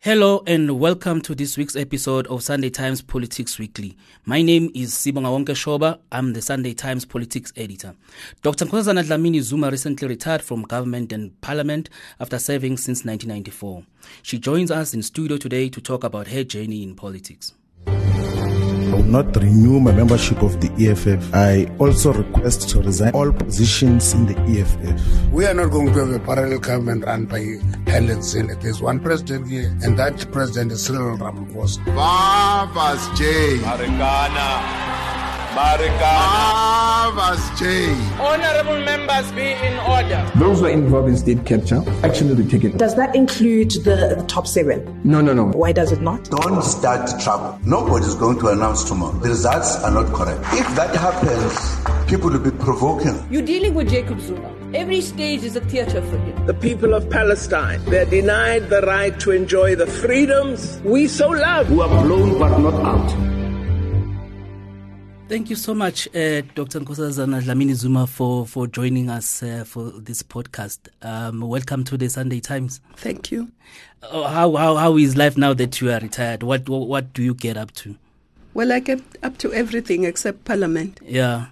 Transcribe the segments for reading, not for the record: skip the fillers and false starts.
Hello and welcome to this week's episode of Sunday Times Politics Weekly. My name is Sibonga Wonke Shoba. I'm the Sunday Times Politics Editor. Dr. Nkosazana Dlamini Zuma recently retired from government and parliament after serving since 1994. She joins us in studio today to talk about her journey in politics. I will not renew my membership of the EFF. I also request to resign all positions in the EFF. We are not going to have a parallel government run by Helen Zille. There's one president here, and that president is Cyril Ramaphosa. Bavas J. Marikana. Bavas J. Honorable members, be in order. Those who are involved in state capture, action will be taken. Does that include the top 7? No. Why does it not? Don't start trouble. Nobody's going to announce tomorrow. The results are not correct. If that happens, people will be provoking. You're dealing with Jacob Zuma. Every stage is a theater for him. The people of Palestine, they're denied the right to enjoy the freedoms we so love. Who are blown but not out. Thank you so much, Dr. Nkosazana Dlamini Zuma, for joining us for this podcast. Welcome to the Sunday Times. Thank you. How is life now that you are retired? What do you get up to? Well, I get up to everything except Parliament. Yeah.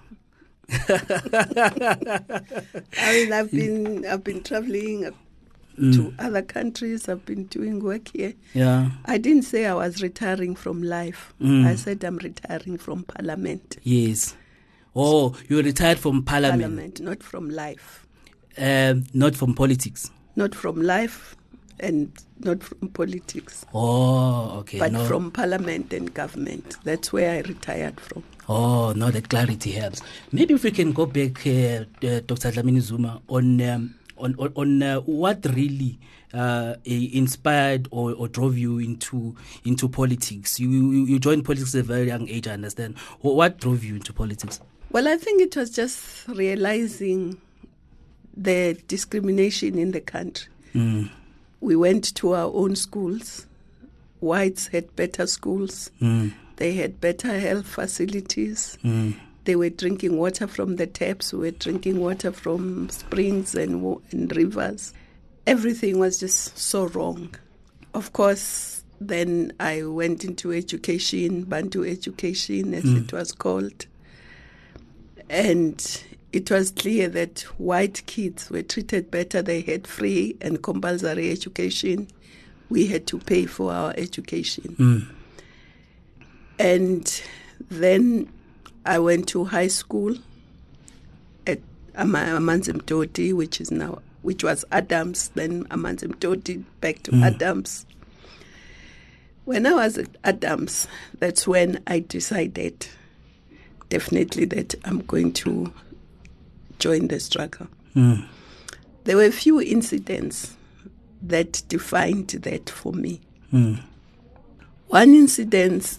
I've been traveling to other countries. I've been doing work here. Yeah. I didn't say I was retiring from life. I said I'm retiring from Parliament. Yes. Oh, you retired from Parliament. Parliament, not from life. Not from politics. Not from life and not from politics. Oh, okay. But from Parliament and government. That's where I retired from. Oh, no, that clarity helps. Maybe if we can go back, Dr. Dlamini Zuma, on what really inspired or drove you into politics. You joined politics at a very young age, I understand. What drove you into politics? Well, I think it was just realizing the discrimination in the country. We went to our own schools. Whites had better schools. They had better health facilities. They were drinking water from the taps. We were drinking water from springs and rivers. Everything was just so wrong. Of course, then I went into education, Bantu education, as it was called. And it was clear that white kids were treated better. They had free and compulsory education. We had to pay for our education. And then I went to high school at Amanzimtoti, which was Adams, then Amanzimtoti, back to Adams. When I was at Adams, that's when I decided definitely that I'm going to join the struggle. There were a few incidents that defined that for me. One incident,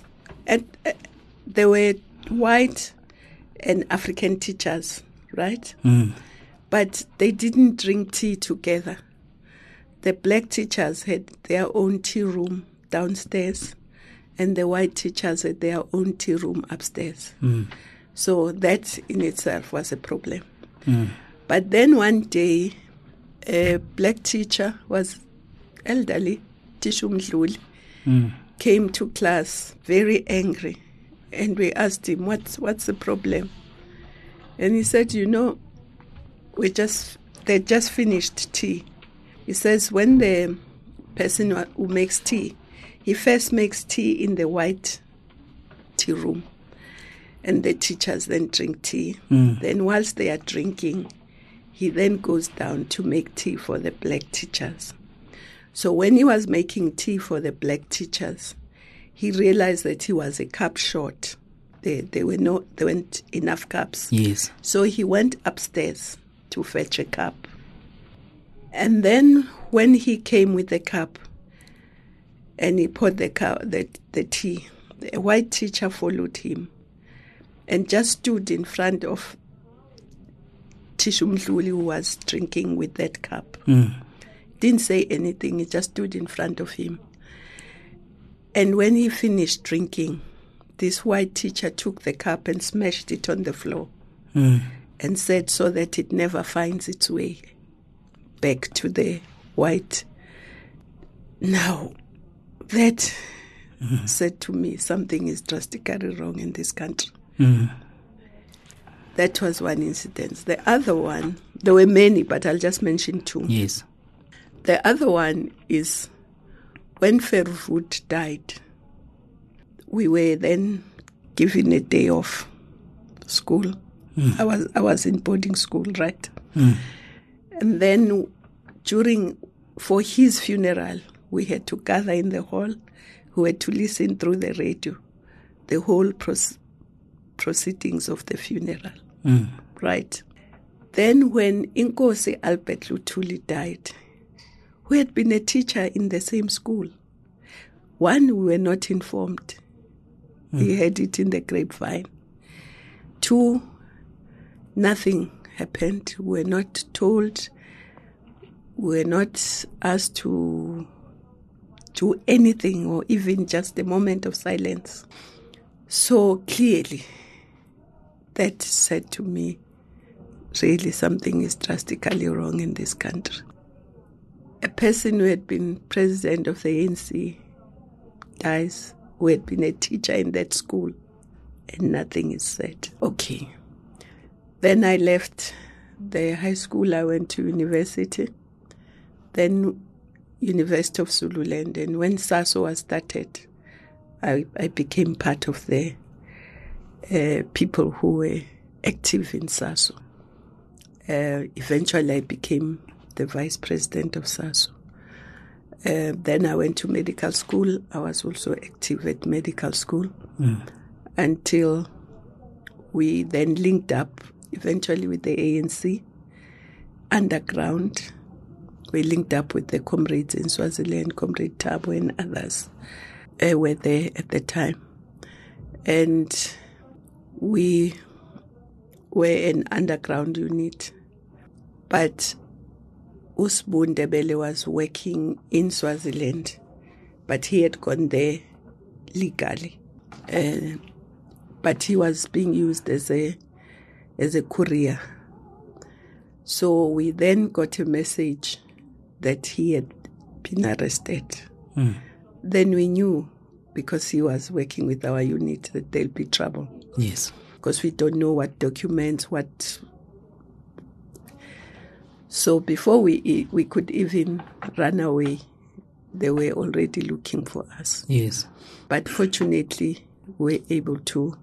there were white and African teachers, right? But they didn't drink tea together. The black teachers had their own tea room downstairs, and the white teachers had their own tea room upstairs. So that in itself was a problem. But then one day, a black teacher was elderly, Tishu Mdluli, came to class very angry. And we asked him, what's the problem? And he said, they just finished tea. He says when the person who makes tea, he first makes tea in the white tea room. And the teachers then drink tea. Then whilst they are drinking, he then goes down to make tea for the black teachers. So when he was making tea for the black teachers, he realized that he was a cup short. There weren't enough cups. Yes. So he went upstairs to fetch a cup. And then when he came with the cup and he poured the tea, the white teacher followed him and just stood in front of Tishu Mdluli, who was drinking with that cup. Didn't say anything, he just stood in front of him. And when he finished drinking, this white teacher took the cup and smashed it on the floor and said so that it never finds its way back to the white. Now, That said to me, something is drastically wrong in this country. That was one incident. The other one, there were many, but I'll just mention two. Yes. The other one is when Verwoerd died, we were then given a day off school. I was in boarding school, right? And then for his funeral, we had to gather in the hall. We had to listen through the radio, the whole proceedings of the funeral, right? Then when Inkosi Albert Luthuli died, who had been a teacher in the same school, one, we were not informed. He had it in the grapevine. Two, nothing happened. We were not told. We were not asked to do anything or even just a moment of silence. So clearly, that said to me, really something is drastically wrong in this country. A person who had been president of the ANC dies, who had been a teacher in that school, and nothing is said. Okay. Then I left the high school, I went to university, then University of Zululand, and when SASO was started, I became part of the people who were active in SASO. Eventually I became the vice president of SASO. Then I went to medical school. I was also active at medical school until we then linked up eventually with the ANC underground. We linked up with the comrades in Swaziland, Comrade Thabo and others were there at the time. And we were an underground unit. But Usbu Ndebele was working in Swaziland, but he had gone there legally. But he was being used as a courier. So we then got a message that he had been arrested. Then we knew, because he was working with our unit, that there'll be trouble. Yes. Because we don't know what documents, what... So before we could even run away, they were already looking for us. Yes. But fortunately, we were able to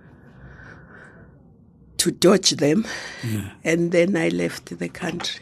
dodge them. And then I left the country.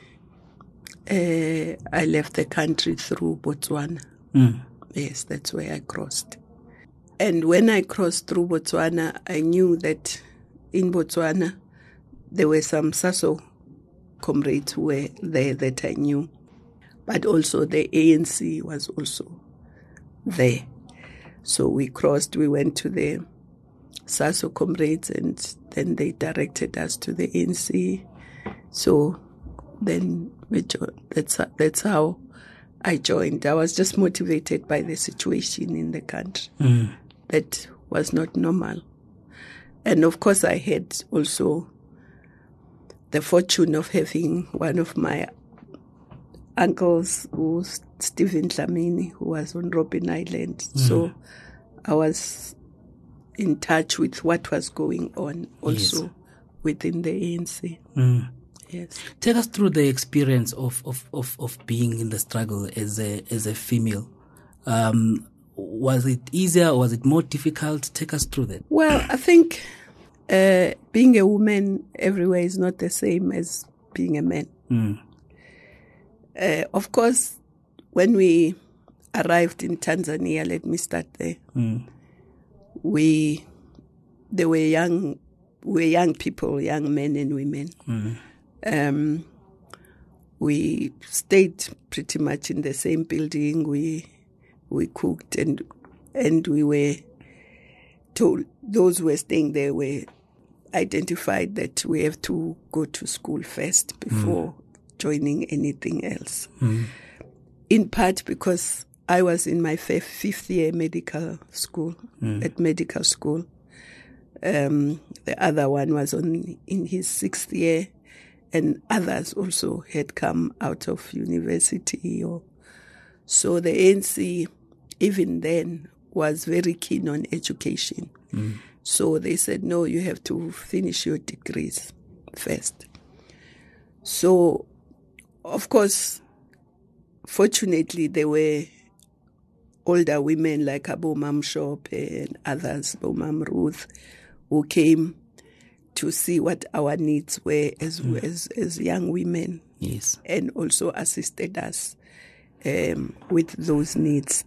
I left the country through Botswana. Yes, that's where I crossed. And when I crossed through Botswana, I knew that in Botswana, there were some SASO comrades who were there that I knew. But also the ANC was also there. So we crossed, we went to the SASO comrades, and then they directed us to the ANC. So then that's how I joined. I was just motivated by the situation in the country. That was not normal. And of course I had also the fortune of having one of my uncles, who's Stephen Dlamini, who was on Robben Island. So I was in touch with what was going on also within the ANC. Yes. Take us through the experience of being in the struggle as a female. Was it easier or was it more difficult? Take us through that. Well, I think being a woman everywhere is not the same as being a man. Of course, when we arrived in Tanzania, let me start there. There were young people, young men and women. We stayed pretty much in the same building. We cooked and we were told, those who were staying there were identified that we have to go to school first before joining anything else. In part because I was in my fifth year medical school, at medical school. The other one was in his 6th year, and others also had come out of university. So the ANC even then, was very keen on education. So they said, no, you have to finish your degrees first. So, of course, fortunately, there were older women like Abu Mam Shop and others, Abu Mam Ruth, who came to see what our needs were as young women. Yes. And also assisted us with those needs.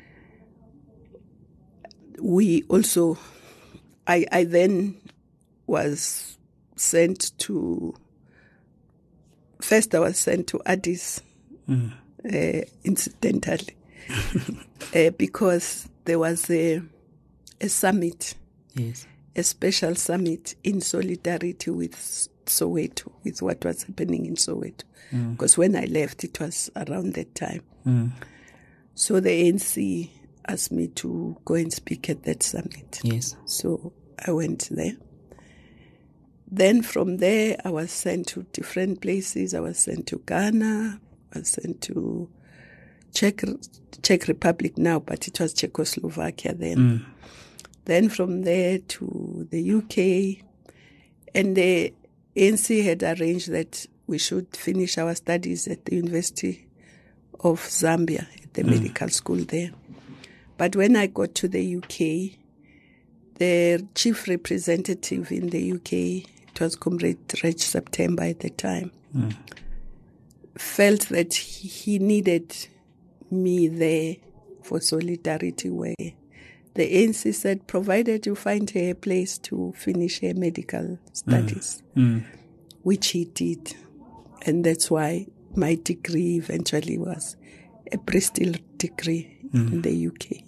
We also, I then was sent to, first I was sent to Addis, incidentally, because there was a summit, yes, a special summit in solidarity with Soweto, with what was happening in Soweto. Because when I left, it was around that time. So the ANC asked me to go and speak at that summit. Yes. So I went there. Then from there, I was sent to different places. I was sent to Ghana. I was sent to Czech Republic now, but it was Czechoslovakia then. Then from there to the UK. And the ANC had arranged that we should finish our studies at the University of Zambia, at the medical school there. But when I got to the UK, the chief representative in the UK, it was Comrade Reg September at the time, felt that he needed me there for solidarity, where the ANC said, provided you find her a place to finish her medical studies, which he did. And that's why my degree eventually was a Bristol degree in the UK.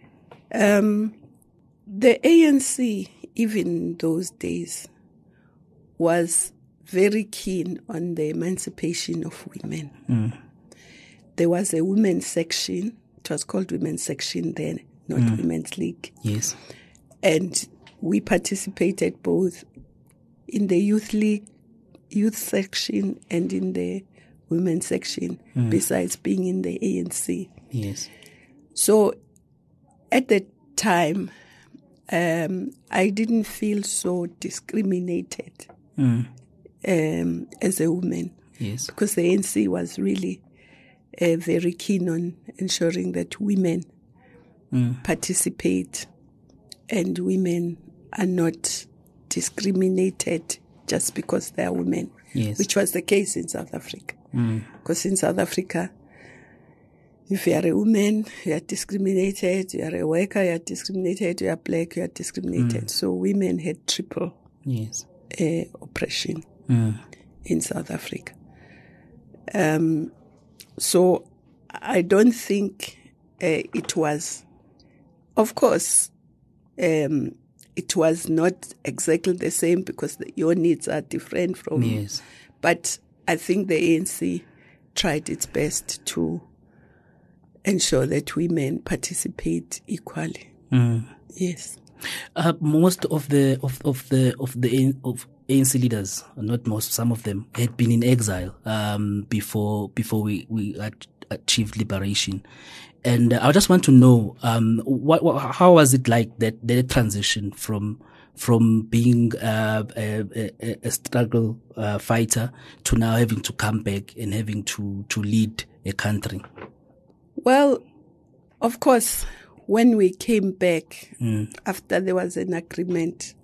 The ANC, even in those days, was very keen on the emancipation of women. There was a women's section. It was called Women's Section then, not Women's League. Yes. And we participated both in the Youth League, Youth Section, and in the Women's Section, besides being in the ANC. Yes. So at the time, I didn't feel so discriminated as a woman. Yes. Because the ANC was really very keen on ensuring that women participate and women are not discriminated just because they are women, yes, which was the case in South Africa. Because in South Africa, if you are a woman, you are discriminated. You are a worker, you are discriminated. You are black, you are discriminated. So women had triple yes, oppression in South Africa. So I don't think it was, of course, it was not exactly the same because your needs are different from. Yes. But I think the ANC tried its best to ensure that women participate equally. Yes. Most of the ANC leaders, not most, some of them had been in exile before we achieved liberation. And I just want to know how was it like that transition from being a struggle fighter to now having to come back and having to lead a country? Well, of course, when we came back after there was an agreement,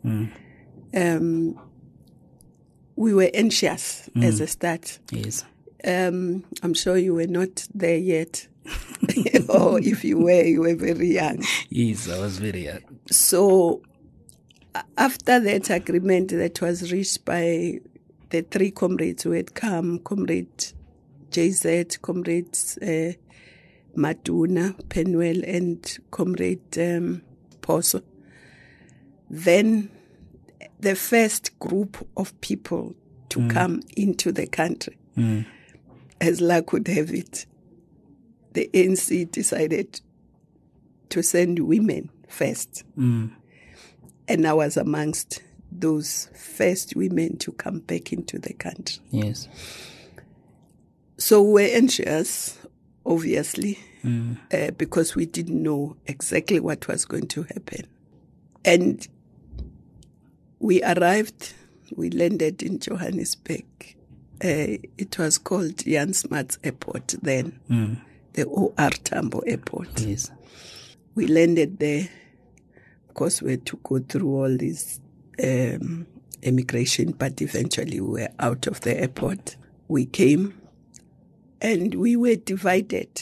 we were anxious as a start. Yes. I'm sure you were not there yet. Or if you were very young. Yes, I was very young. So after that agreement that was reached by the three comrades who had come, Comrade JZ, Comrades Maduna, Penwell, and Comrade Poso, then the first group of people to come into the country, as luck would have it, the ANC decided to send women first. And I was amongst those first women to come back into the country. Yes. So we're anxious, obviously, because we didn't know exactly what was going to happen. And we arrived, we landed in Johannesburg. It was called Jan Smuts Airport then, the OR Tambo Airport. Yes. We landed there. Of course, we had to go through all this immigration, but eventually we were out of the airport. We came and we were divided.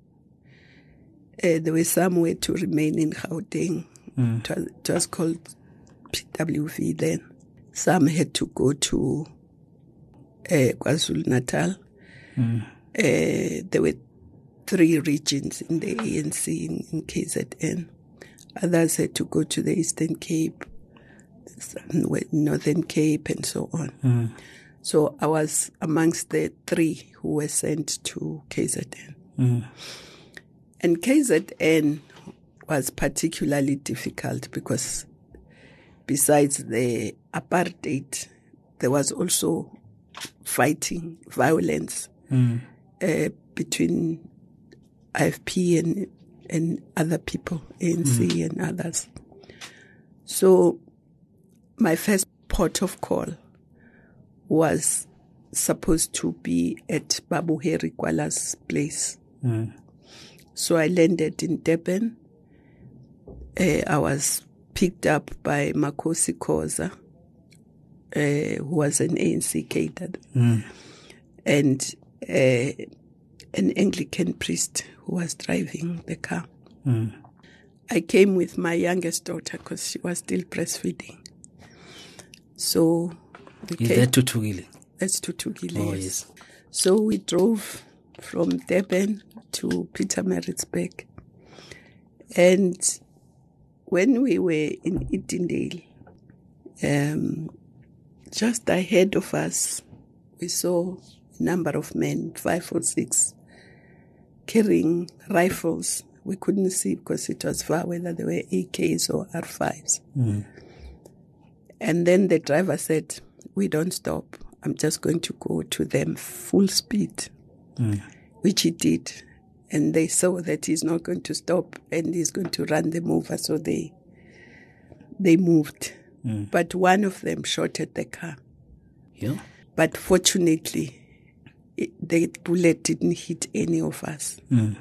There were some who had to remain in Gauteng. It was called PWV then. Some had to go to KwaZulu-Natal. There were 3 regions in the ANC in KZN. Others had to go to the Eastern Cape, Northern Cape, and so on. So I was amongst the 3 who were sent to KZN. And KZN was particularly difficult because besides the apartheid, there was also fighting, violence between IFP and other people, ANC and others. So my first port of call was supposed to be at Babu Heri Kwala's place. So I landed in Durban. I was picked up by Makosi Khoza, who was an ANC cadre, and an Anglican priest who was driving the car. I came with my youngest daughter because she was still breastfeeding. So is that Tuthukile? That's Tuthukile. Oh, yes. So we drove from Durban to Pietermaritzburg. And when we were in Edendale, just ahead of us, we saw a number of men, 5 or 6, carrying rifles. We couldn't see because it was far whether they were AKs or R5s. And then the driver said, "We don't stop. I'm just going to go to them full speed," which he did. And they saw that he's not going to stop and he's going to run them over. So they moved. But one of them shot at the car. Yeah. But fortunately, the bullet didn't hit any of us.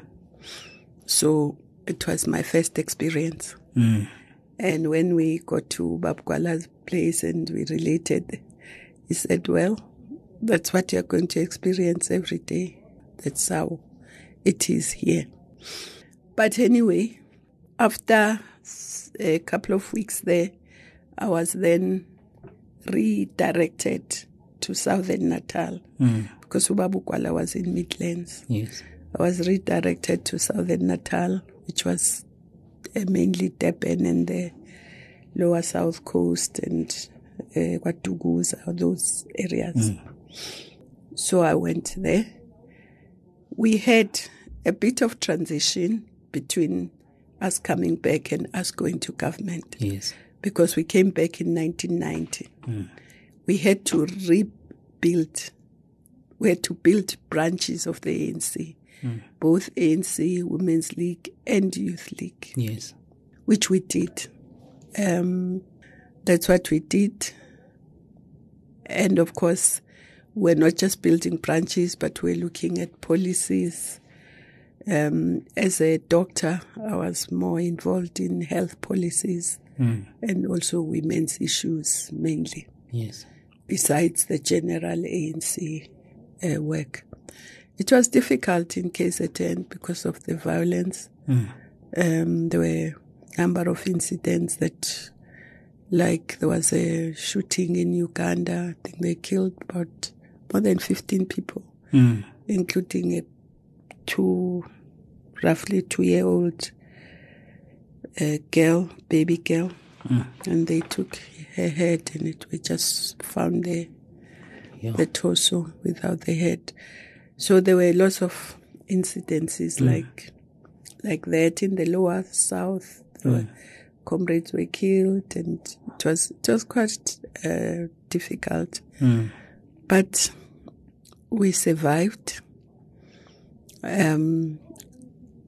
So it was my first experience. And when we got to Babu Kwala's place and we related, he said, "Well, that's what you're going to experience every day. That's how it is here." But anyway, after a couple of weeks there, I was then redirected to Southern Natal because Babu Kwala was in Midlands. Yes. I was redirected to Southern Natal, which was mainly Durban and the lower South Coast and KwaDukuza, those areas. So I went there. We had a bit of transition between us coming back and us going to government. Yes. Because we came back in 1990. We had to rebuild. We had to build branches of the ANC, both ANC, Women's League, and Youth League. Yes. Which we did. That's what we did. And of course, we're not just building branches, but we're looking at policies. As a doctor, I was more involved in health policies and also women's issues mainly. Yes. Besides the general ANC work. It was difficult in KZN because of the violence. There were a number of incidents that, like there was a shooting in Uganda. I think they killed about more than 15 people, including a roughly 2-year-old girl, baby girl. And they took her head and we just found the torso without the head. So there were lots of incidences like that in the lower south. Comrades were killed, and it was quite difficult. But we survived.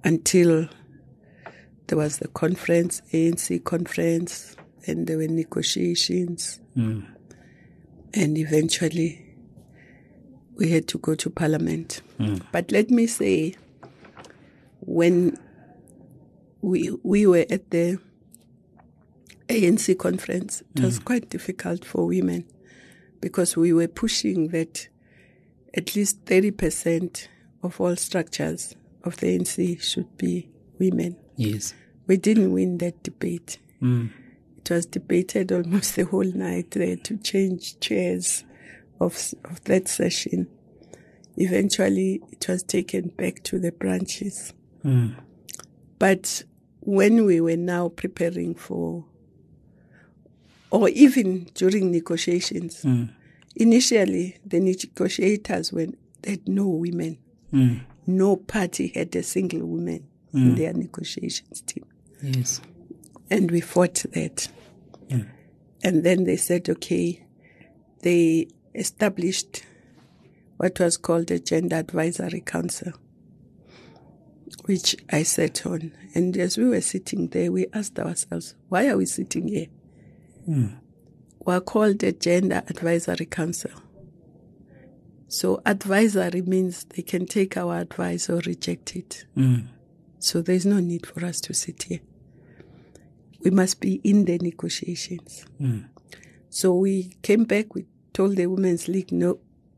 until there was the conference, ANC conference, and there were negotiations. And eventually we had to go to Parliament. But let me say, when we were at the ANC conference, it was quite difficult for women because we were pushing that at least 30% of all structures of the ANC should be women. Yes. We didn't win that debate. It was debated almost the whole night. They had to change chairs of that session. Eventually, it was taken back to the branches. But when we were now preparing for, or even during negotiations, initially the negotiators had no women. No party had a single woman in their negotiations team. Yes. And we fought that. And then they said, okay, they established what was called a Gender Advisory Council, which I sat on. And as we were sitting there, we asked ourselves, why are we sitting here? We're called a Gender Advisory Council. So advisory means they can take our advice or reject it. So there's no need for us to sit here. We must be in the negotiations. So we came back, we told the Women's League, no,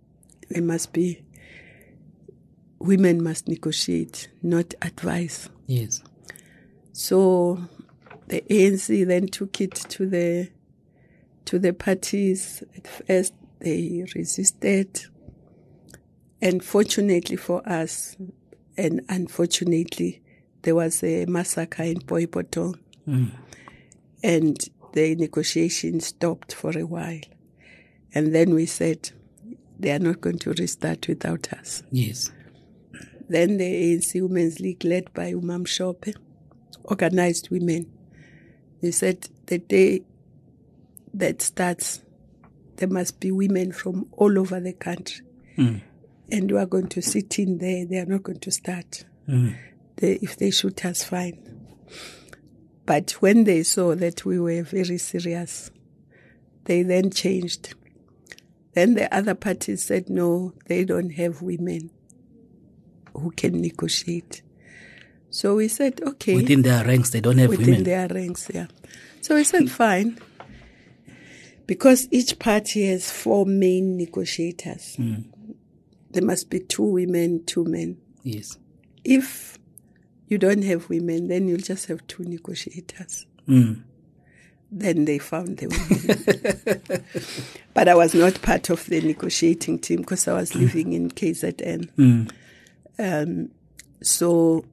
women must negotiate, not advise. Yes. So the ANC then took it to the parties. At first they resisted. And fortunately for us, and unfortunately, there was a massacre in Boipotong. And the negotiations stopped for a while. And then we said, they are not going to restart without us. Yes. Then the ANC Women's League, led by Umam Shope, organized women. They said the day that starts, there must be women from all over the country. And we are going to sit in there. They are not going to start. If they shoot us, fine. But when they saw that we were very serious, they then changed. Then the other parties said, no, they don't have women who can negotiate. So we said, okay. Within their ranks, they don't have women. Within their ranks, yeah. So we said, fine. Because each party has 4 main negotiators. There must be 2 women, 2 men. Yes. If you don't have women, then you'll just have 2 negotiators. Then they found the women. But I was not part of the negotiating team because I was living in KZN. So,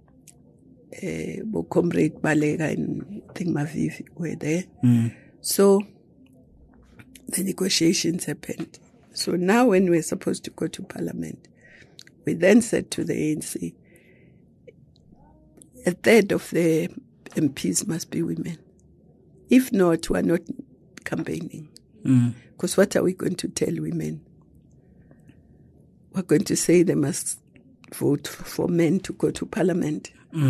Comrade Balega and Mavivi were there. So, the negotiations happened. So now when we're supposed to go to Parliament, we then said to the ANC, a third of the MPs must be women. If not, we're not campaigning. Because what are we going to tell women? We're going to say they must vote for men to go to Parliament.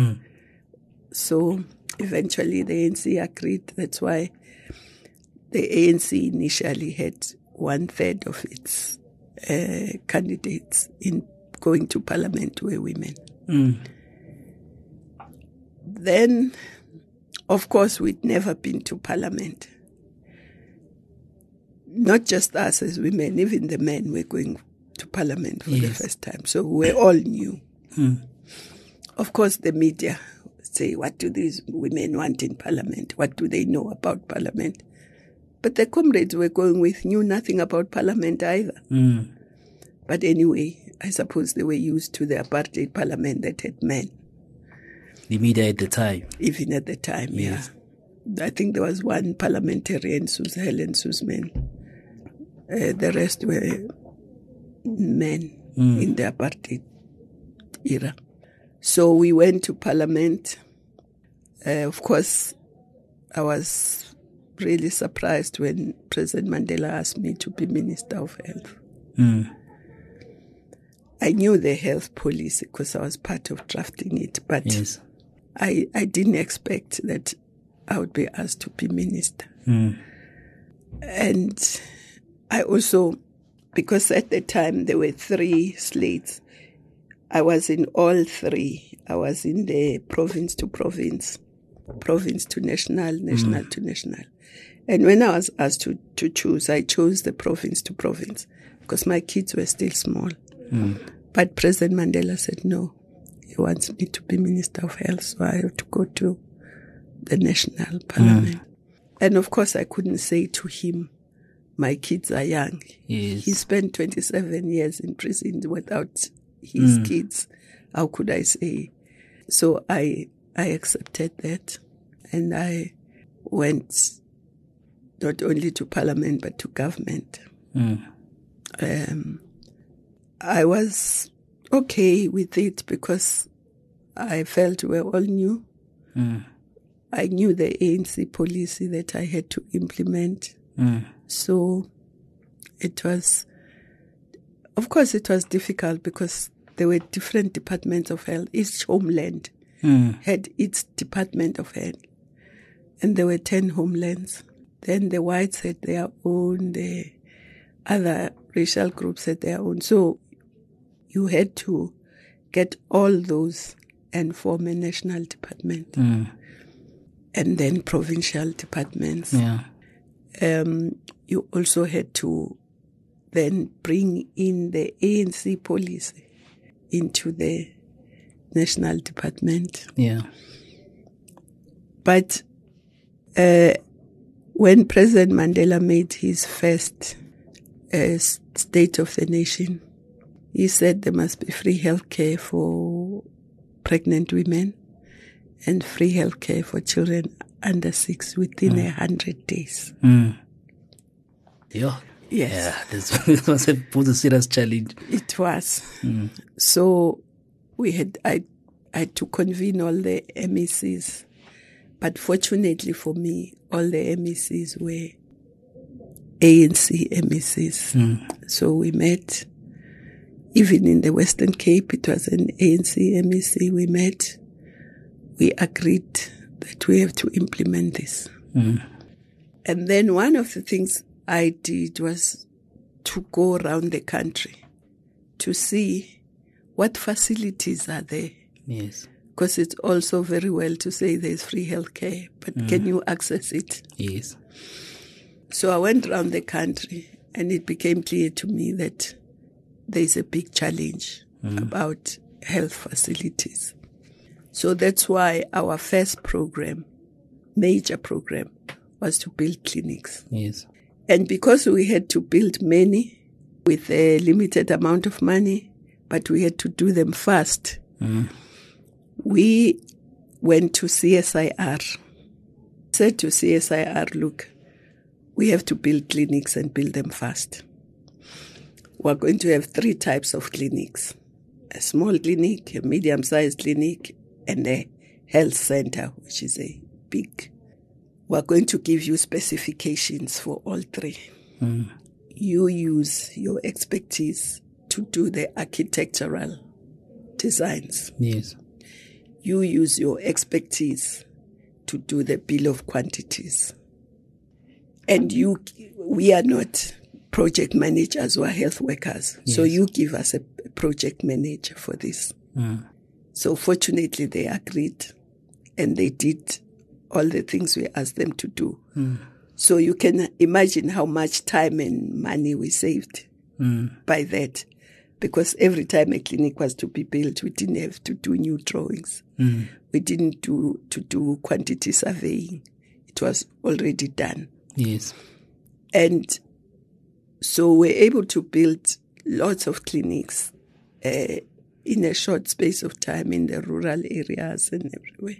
So eventually the ANC agreed. That's why the ANC initially had 1/3 of its candidates in going to Parliament were women. Then, of course, we'd never been to Parliament. Not just us as women, even the men were going to Parliament for the first time. So we all new. Of course, the media say, what do these women want in Parliament? What do they know about Parliament? But the comrades we're going with knew nothing about Parliament either. But anyway, I suppose they were used to the apartheid Parliament that had men. The media at the time. Even at the time, yeah. I think there was one parliamentarian, Helen Suzman. The rest were men in the apartheid era. So we went to Parliament. Of course, I was really surprised when President Mandela asked me to be Minister of Health. I knew the health policy because I was part of drafting it, but yes. I didn't expect that I would be asked to be minister. And I also, because at the time there were 3 slates, I was in all 3. I was in the province to province, province to national, national to national. And when I was asked to choose, I chose the province to province because my kids were still small. But President Mandela said, no, he wants me to be Minister of Health, so I have to go to the national parliament. And of course, I couldn't say to him, my kids are young. Yes. He spent 27 years in prison without his kids. How could I say? So I accepted that. And I went not only to parliament, but to government. I was okay with it because I felt we all new. I knew the ANC policy that I had to implement. So it was, of course, it was difficult because there were different departments of health. Each homeland had its department of health. And there were 10 homelands. Then the whites had their own, the other racial groups had their own. So you had to get all those and form a national department. And then provincial departments. You also had to then bring in the ANC policy into the national department. But when President Mandela made his first State of the Nation, he said there must be free health care for pregnant women and free health care for children under 6 within 100 days. Yeah. Yes. Yeah, this was a serious challenge. It was. So I had to convene all the MECs. But fortunately for me, all the MECs were ANC MECs. So we met, even in the Western Cape, it was an ANC MEC. We met, we agreed that we have to implement this. And then one of the things I did was to go around the country to see what facilities are there. Yes. Because it's also very well to say there's free healthcare, but can you access it? Yes. So I went around the country and it became clear to me that there's a big challenge about health facilities. So that's why our first program, major program, was to build clinics. Yes. And because we had to build many with a limited amount of money, but we had to do them fast, we went to CSIR, said to CSIR, look, we have to build clinics and build them fast. We're going to have 3 types of clinics: a small clinic, a medium-sized clinic, and a health center, which is a big. We're going to give you specifications for all 3. You use your expertise to do the architectural designs. Yes. You use your expertise to do the bill of quantities. And we are not project managers, we are health workers. Yes. So you give us a project manager for this. So fortunately they agreed and they did all the things we asked them to do. So you can imagine how much time and money we saved by that. Because every time a clinic was to be built, we didn't have to do new drawings. We didn't do quantity surveying. It was already done. Yes. And so we're able to build lots of clinics in a short space of time in the rural areas and everywhere.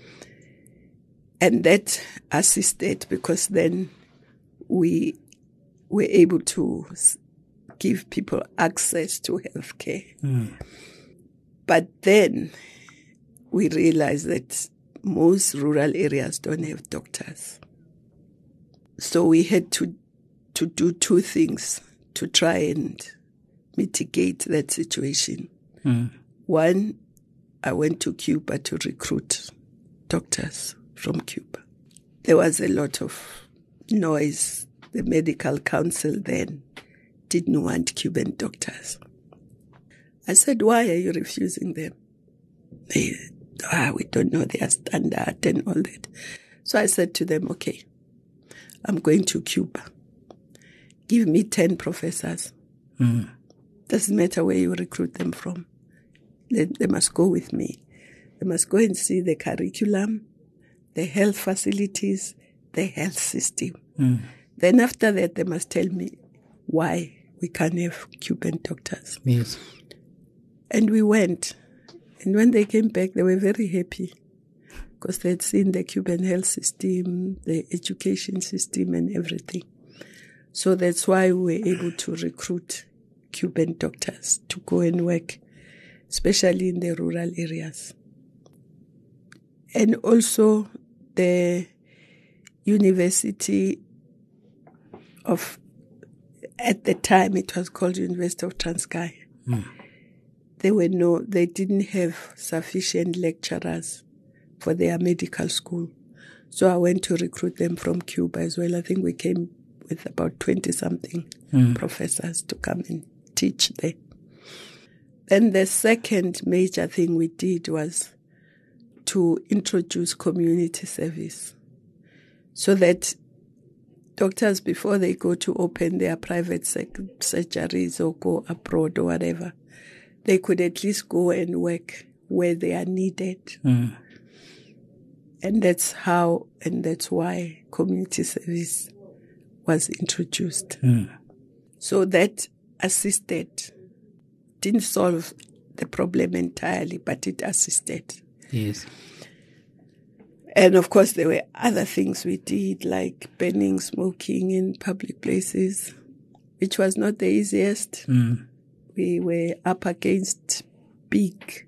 And that assisted because then we were able to give people access to healthcare. But then we realized that most rural areas don't have doctors. So we had to do 2 things to try and mitigate that situation. One, I went to Cuba to recruit doctors from Cuba. There was a lot of noise. The medical council then didn't want Cuban doctors. I said, why are you refusing them? We don't know their standard and all that. So I said to them, okay, I'm going to Cuba. Give me 10 professors. Doesn't matter where you recruit them from. They must go with me. They must go and see the curriculum, the health facilities, the health system. Then after that, they must tell me why we can't have Cuban doctors. Yes. And we went. And when they came back, they were very happy because they had seen the Cuban health system, the education system, and everything. So that's why we were able to recruit Cuban doctors to go and work, especially in the rural areas. And also the University of, at the time it was called University of Transkei. They didn't have sufficient lecturers for their medical school. So I went to recruit them from Cuba as well. I think we came with about 20-something professors to come and teach there. Then the second major thing we did was to introduce community service so that doctors, before they go to open their private surgeries or go abroad or whatever, they could at least go and work where they are needed. And that's why community service was introduced. So that assisted, didn't solve the problem entirely, but it assisted. Yes. And of course, there were other things we did, like banning smoking in public places, which was not the easiest. We were up against big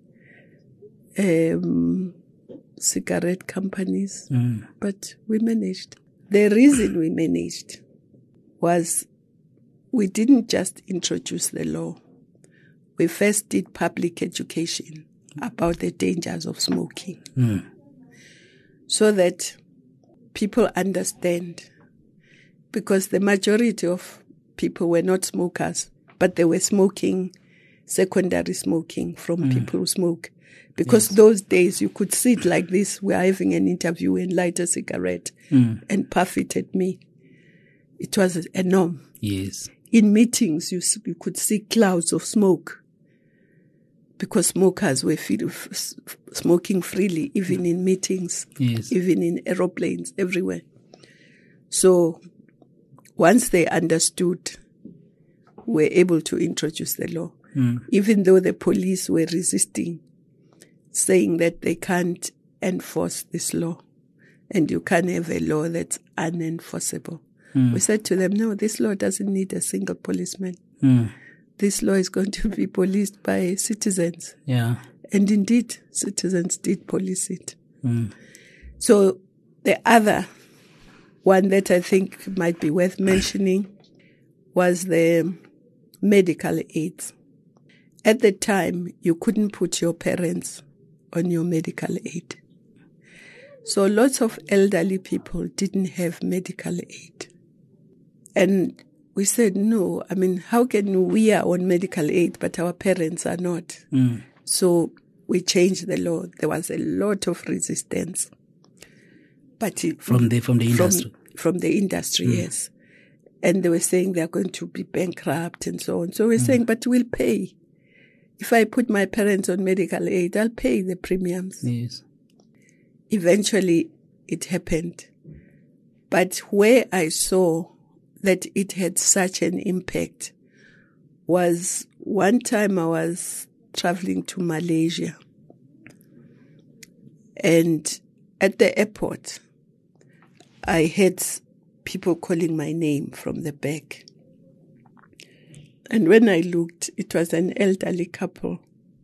cigarette companies, but we managed. The reason we managed was we didn't just introduce the law. We first did public education about the dangers of smoking so that people understand, because the majority of people were not smokers, but they were smoking, secondary smoking from people who smoke. Because those days you could sit like this, we're having an interview and light a cigarette and puff it at me. It was a norm. Yes. In meetings, you could see clouds of smoke because smokers were smoking freely, even in meetings, even in aeroplanes, everywhere. So once they understood, we were able to introduce the law, even though the police were resisting, saying that they can't enforce this law and you can't have a law that's unenforceable. We said to them, no, this law doesn't need a single policeman. This law is going to be policed by citizens. Yeah. And indeed, citizens did police it. So the other one that I think might be worth mentioning was the medical aids. At the time, you couldn't put your parents on your medical aid. So lots of elderly people didn't have medical aid. And we said, no, I mean, how can we are on medical aid, but our parents are not? So we changed the law. There was a lot of resistance. But from the industry? From the industry, yes. And they were saying they're going to be bankrupt and so on. So we're saying, but we'll pay. If I put my parents on medical aid, I'll pay the premiums. Yes. Eventually, it happened. But where I saw that it had such an impact was one time I was traveling to Malaysia. And at the airport, I had people calling my name from the back. And when I looked, it was an elderly couple,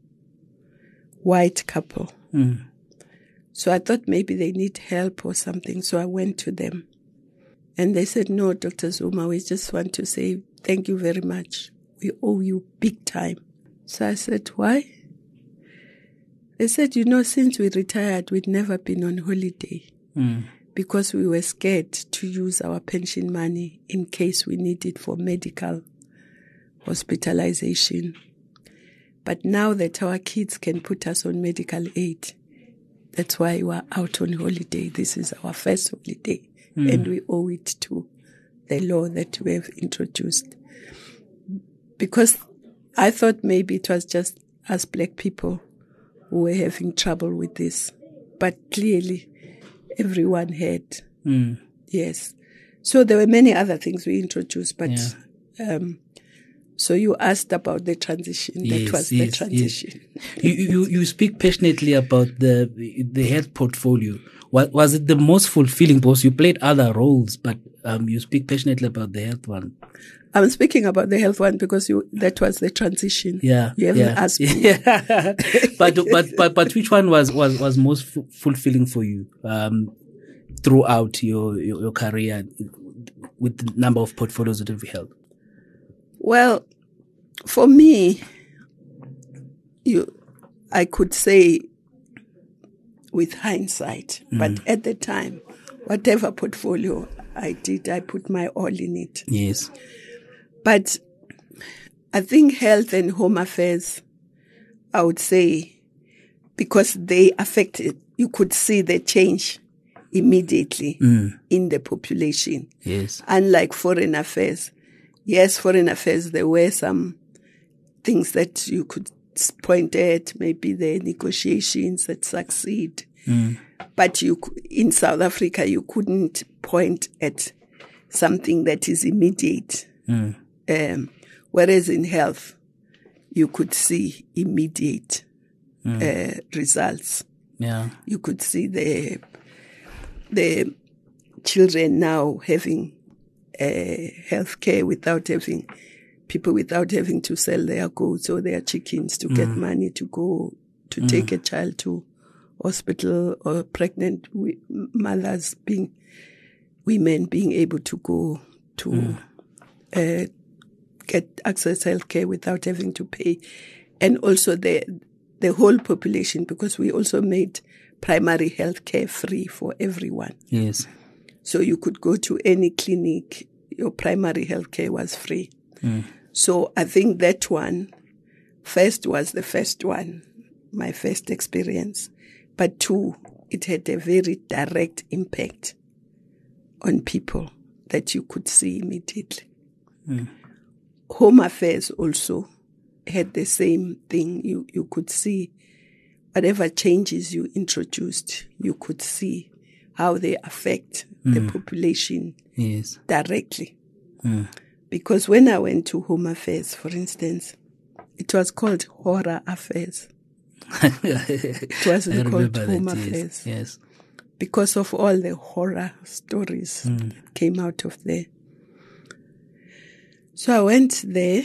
white couple. So I thought maybe they need help or something. So I went to them. And they said, no, Dr. Zuma, we just want to say thank you very much. We owe you big time. So I said, why? They said, since we retired, we'd never been on holiday because we were scared to use our pension money in case we need it for medical hospitalization. But now that our kids can put us on medical aid, that's why we are out on holiday. This is our first holiday, and we owe it to the law that we have introduced. Because I thought maybe it was just us black people who were having trouble with this. But clearly, everyone had. Yes. So there were many other things we introduced, but... So you asked about the transition. That was the transition. Yes. You speak passionately about the health portfolio. Was it the most fulfilling? Because you played other roles, but you speak passionately about the health one. I'm speaking about the health one because that was the transition. Yeah, you haven't asked me. but which one was most fulfilling for you throughout your career with the number of portfolios that you've held? Well, for me, I could say with hindsight, but at the time, whatever portfolio I did, I put my all in it. Yes. But I think health and home affairs, I would say, because they affected, you could see the change immediately in the population. Yes. Unlike foreign affairs. Yes, foreign affairs, there were some things that you could point at, maybe the negotiations that succeed. But in South Africa, you couldn't point at something that is immediate. Whereas in health, you could see immediate results. Yeah, you could see the children now having health care without having to sell their goats or their chickens to get money to go to take a child to hospital, or pregnant mothers women being able to go to get access to health care without having to pay. And also the whole population, because we also made primary health care free for everyone. Yes. So you could go to any clinic, your primary health care was free. So I think that one first was the first one, my first experience. But two, it had a very direct impact on people that you could see immediately. Home affairs also had the same thing. You could see whatever changes you introduced, you could see how they affect the population directly. Because when I went to Home Affairs, for instance, it was called Horror Affairs. It wasn't called Home Affairs. Yes. Because of all the horror stories that came out of there. So I went there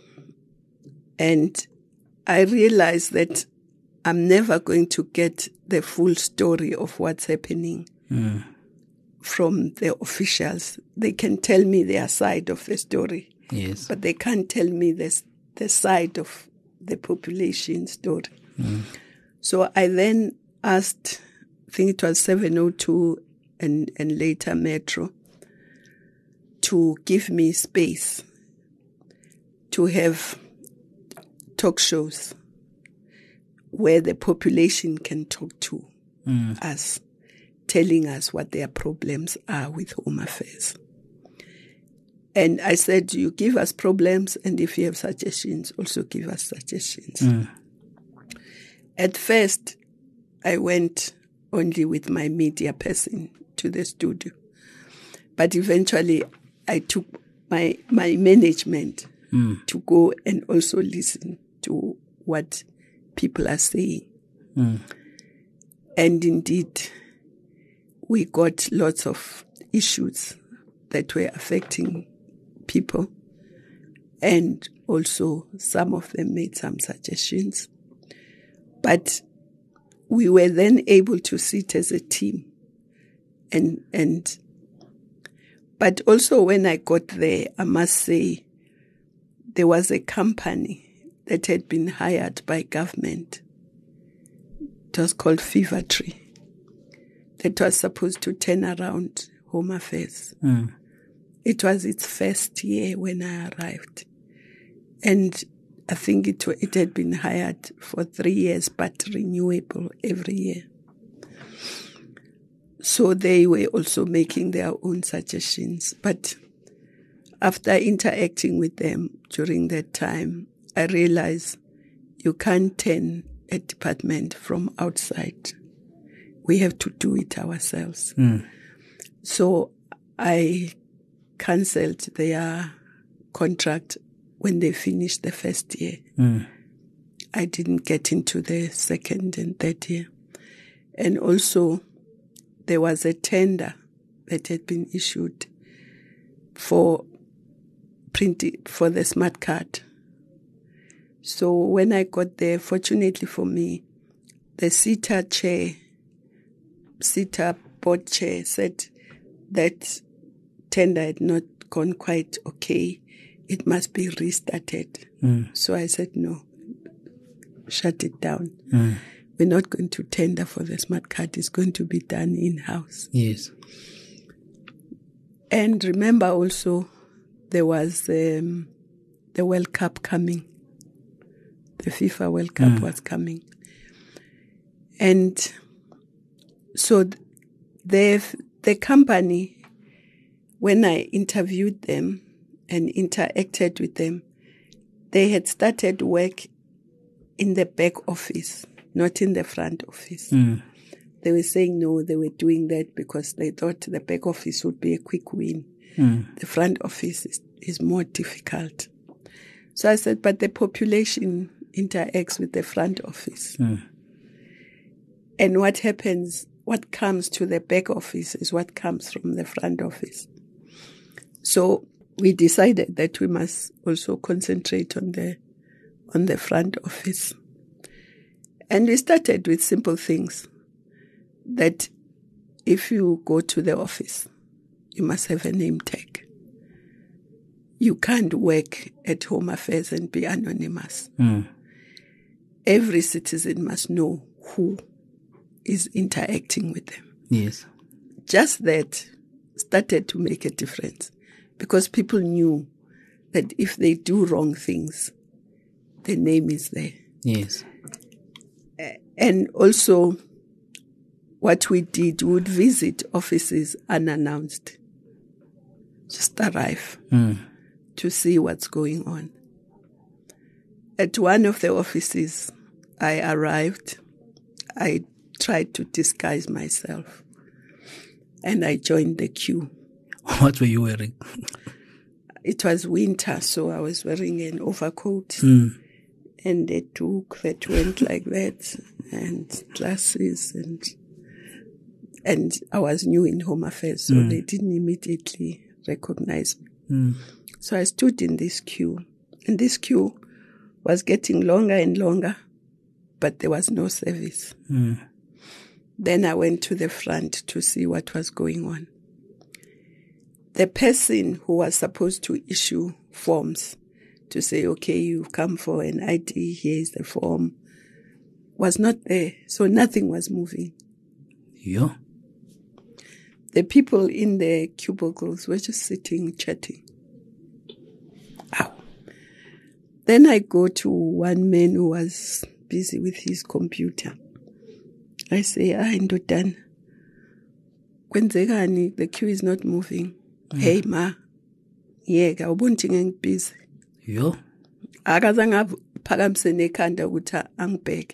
and I realized that I'm never going to get the full story of what's happening from the officials. They can tell me their side of the story. Yes. But they can't tell me the side of the population story. So I then asked, I think it was 702 and later Metro, to give me space to have talk shows where the population can talk to us, telling us what their problems are with Home Affairs. And I said, you give us problems, and if you have suggestions, also give us suggestions. At first, I went only with my media person to the studio. But eventually, I took my management to go and also listen to what people are saying. And indeed, we got lots of issues that were affecting people. And also, some of them made some suggestions. But we were then able to sit as a team. But also when I got there, I must say, there was a company that had been hired by government. It was called Fever Tree. That was supposed to turn around Home Affairs. It was its first year when I arrived. And I think it had been hired for 3 years, but renewable every year. So they were also making their own suggestions. But after interacting with them during that time, I realized you can't turn a department from outside. We have to do it ourselves. So I cancelled their contract when they finished the first year. I didn't get into the second and third year. And also, there was a tender that had been issued for the smart card. So when I got there, fortunately for me, the SETA board chair said that tender had not gone quite okay. It must be restarted. So I said, no, shut it down. We're not going to tender for the smart card. It's going to be done in-house. Yes. And remember also, there was the World Cup coming. The FIFA World Cup was coming. And so the company, when I interviewed them and interacted with them, they had started work in the back office, not in the front office. They were saying no, they were doing that because they thought the back office would be a quick win. The front office is more difficult. So I said, but the population interacts with the front office. And what happens, what comes to the back office is what comes from the front office. So we decided that we must also concentrate on the front office. And we started with simple things, that if you go to the office, you must have a name tag. You can't work at Home Affairs and be anonymous. Every citizen must know who is interacting with them. Yes. Just that started to make a difference, because people knew that if they do wrong things, the name is there. Yes. And also, what we did, we would visit offices unannounced. Just arrive to see what's going on. At one of the offices, I arrived. I tried to disguise myself, and I joined the queue. What were you wearing? It was winter, so I was wearing an overcoat and a toque that went like that, and glasses, and I was new in Home Affairs, so they didn't immediately recognize me. So I stood in this queue, and this queue was getting longer and longer, but there was no service. Then I went to the front to see what was going on. The person who was supposed to issue forms to say, okay, you've come for an ID, here's the form, was not there, so nothing was moving. Yeah. The people in the cubicles were just sitting, chatting. Ow. Then I go to one man who was busy with his computer. I say, Ndodana, kwenzekani, the queue is not moving. Hey, ma, yeka, ubunti ngibusy. Yo. Akazange aphakamise nekhanda ukuthi angibheke.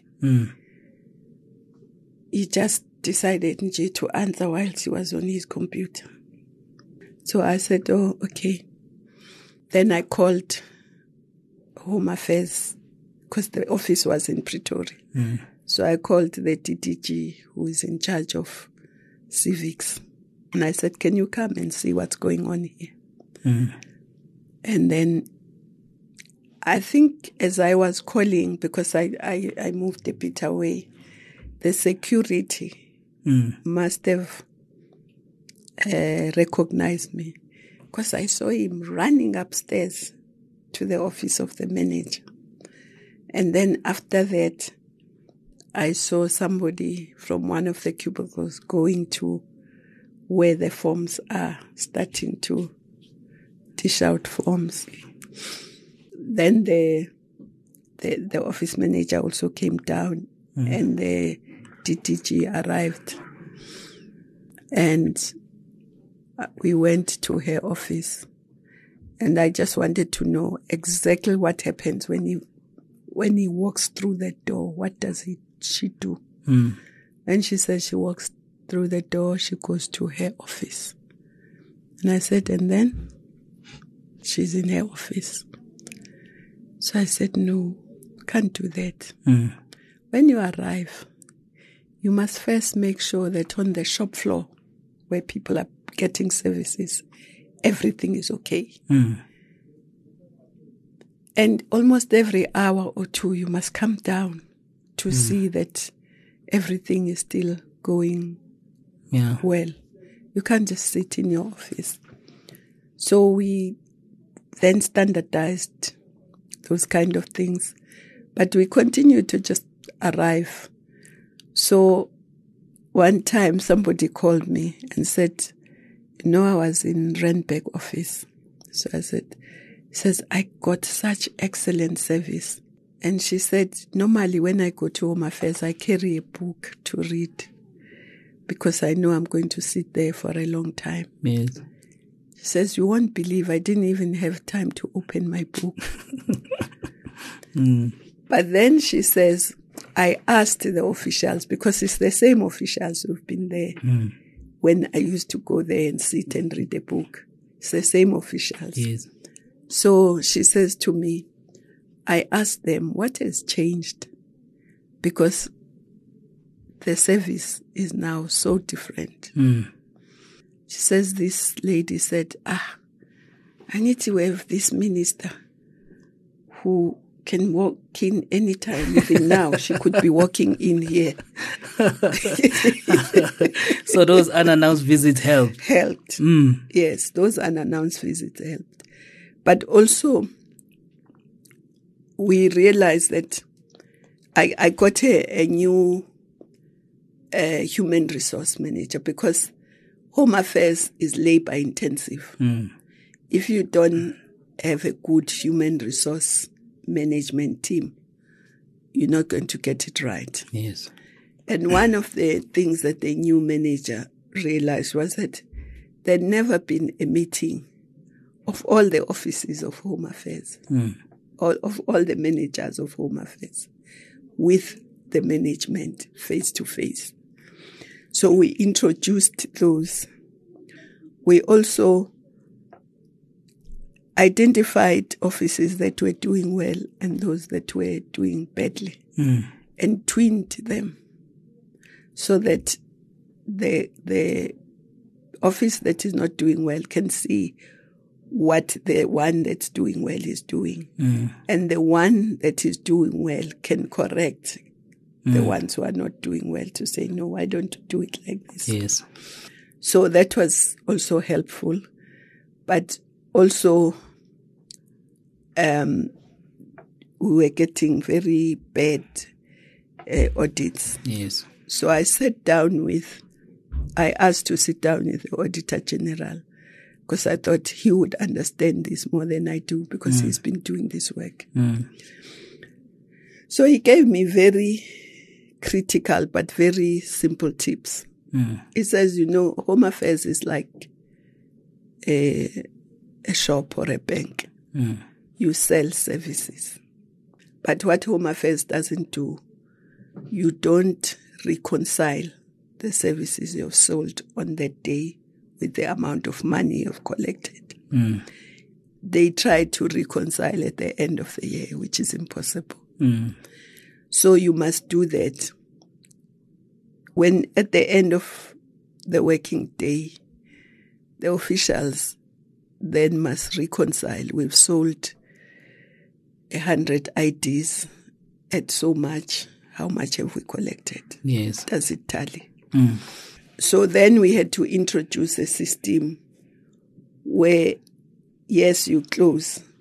He just decided nje to answer whilst he was on his computer. So I said, oh, okay. Then I called Home Affairs, because the office was in Pretoria. So I called the DDG, who is in charge of civics. And I said, can you come and see what's going on here? And then I think as I was calling, because I moved a bit away, the security must have recognized me, because I saw him running upstairs to the office of the manager. And then after that, I saw somebody from one of the cubicles going to where the forms are, starting to dish out forms. Then the office manager also came down, and the DDG arrived. And we went to her office. And I just wanted to know exactly what happens when he walks through that door. What does she do? And she said she walks through the door, she goes to her office. And I said, and then? She's in her office. So I said, no, can't do that. When you arrive, you must first make sure that on the shop floor where people are getting services, everything is okay. And almost every hour or two, you must come down to see that everything is still going well. You can't just sit in your office. So we then standardized those kind of things. But we continued to just arrive. So one time somebody called me and said, you know, I was in Randburg office. So I said, he says, I got such excellent service. And she said, normally when I go to Home Affairs, I carry a book to read because I know I'm going to sit there for a long time. Yes. She says, you won't believe I didn't even have time to open my book. But then she says, I asked the officials, because it's the same officials who've been there when I used to go there and sit and read a book. It's the same officials. Yes. So she says to me, I asked them, what has changed? Because the service is now so different. She says, this lady said, I need to have this minister who can walk in anytime. Even now, she could be walking in here. So those unannounced visits helped? Helped. Yes, those unannounced visits helped. But also, we realized that I got a new human resource manager because Home Affairs is labor intensive. If you don't have a good human resource management team, you're not going to get it right. Yes. And one of the things that the new manager realized was that there'd never been a meeting of all the offices of Home Affairs, of all the managers of Home Affairs, with the management face to face. So we introduced those. We also identified offices that were doing well and those that were doing badly and twinned them so that the office that is not doing well can see what the one that's doing well is doing. And the one that is doing well can correct the ones who are not doing well to say, no, why don't you do it like this? Yes. So that was also helpful. But also, we were getting very bad audits. Yes. So I asked to sit down with the Auditor General because I thought he would understand this more than I do because he's been doing this work. So he gave me very critical but very simple tips. He says, Home Affairs is like a shop or a bank. You sell services. But what Home Affairs doesn't do, you don't reconcile the services you've sold on that day with the amount of money you've collected. They try to reconcile at the end of the year, which is impossible. So you must do that. When at the end of the working day, the officials then must reconcile. We've sold 100 IDs at so much. How much have we collected? Yes. Does it tally? So then we had to introduce a system where, yes, you close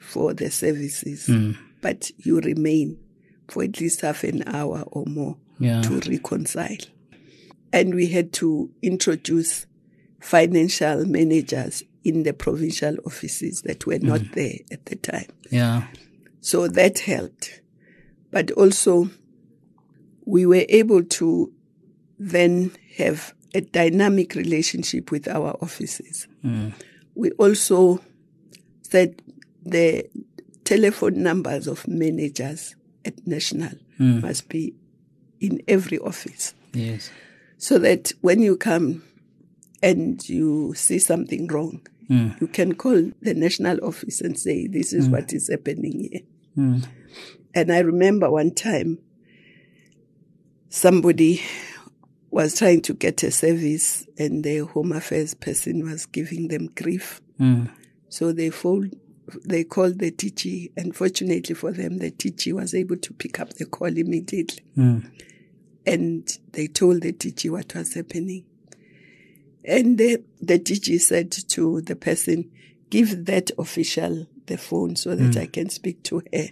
for the services, but you remain for at least half an hour or more to reconcile. And we had to introduce financial managers in the provincial offices that were not there at the time. Yeah. So that helped. But also, we were able to then have a dynamic relationship with our offices. We also said the telephone numbers of managers at National must be in every office. Yes. So that when you come and you see something wrong, you can call the National office and say, this is what is happening here. And I remember one time somebody was trying to get a service and the Home Affairs person was giving them grief. So they called the TG, and fortunately for them, the TG was able to pick up the call immediately. And they told the TG what was happening. And the TG said to the person, give that official the phone so that I can speak to her.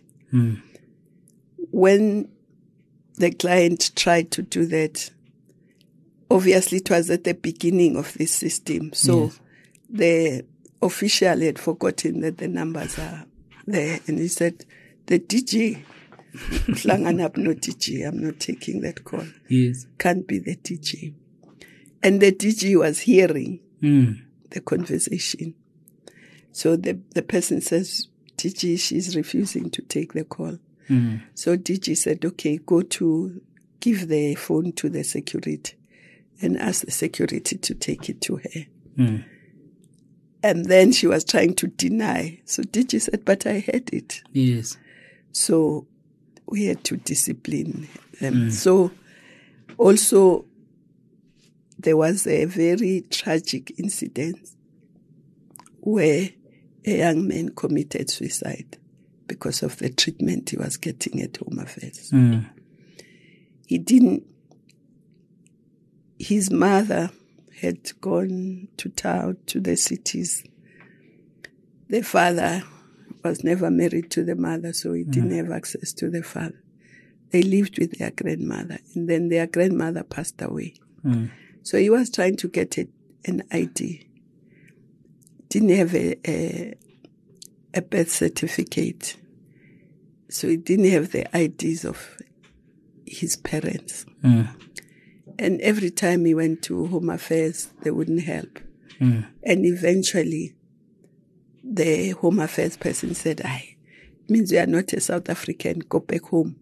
When the client tried to do that, obviously it was at the beginning of this system. So the official had forgotten that the numbers are there. And he said, the DG, up no DG, I'm not taking that call. Yes. Can't be the DG. And the DG was hearing the conversation. So the person says, DG, she's refusing to take the call. So DG said, okay, give the phone to the security and ask the security to take it to her. And then she was trying to deny. So DG said, but I had it. Yes. So we had to discipline them. So also there was a very tragic incident where a young man committed suicide because of the treatment he was getting at Home Affairs. His mother had gone to town, to the cities. The father was never married to the mother, so he didn't have access to the father. They lived with their grandmother, and then their grandmother passed away. So he was trying to get an ID. Didn't have a birth certificate. So he didn't have the IDs of his parents. And every time he went to Home Affairs, they wouldn't help. And eventually, the Home Affairs person said, it means you are not a South African, go back home.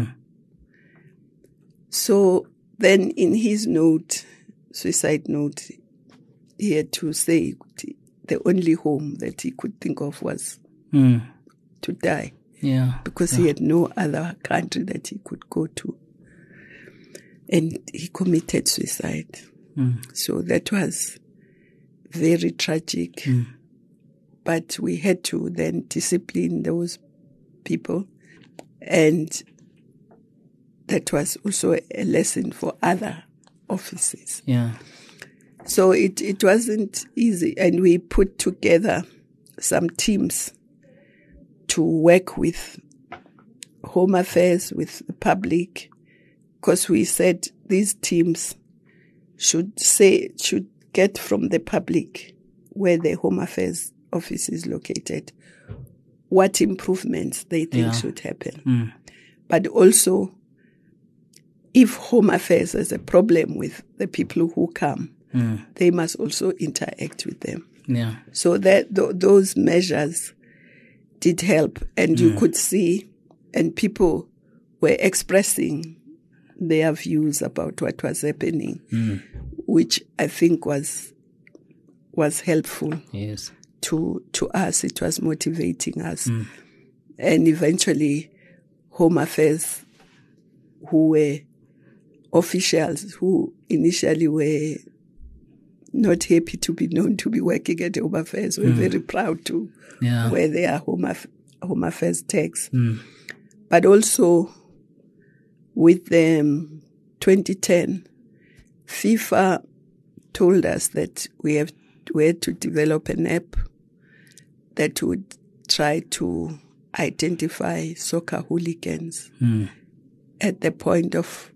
So then in his suicide note, he had to say the only home that he could think of was to die. Because he had no other country that he could go to. And he committed suicide. So that was very tragic. But we had to then discipline those people. And that was also a lesson for other offices. So it wasn't easy. And we put together some teams to work with Home Affairs, with the public, because we said these teams should get from the public, where the Home Affairs office is located, what improvements they think should happen. But also, if Home Affairs has a problem with the people who come, they must also interact with them. So that those measures did help, and you could see, and people were expressing their views about what was happening, which I think was helpful to us. It was motivating us. And eventually, Home Affairs, who were officials who initially were not happy to be known to be working at Home Affairs, were very proud to wear their Home Affairs tags. But also, with 2010, FIFA told us that we had to develop an app that would tried to identify soccer hooligans at the point of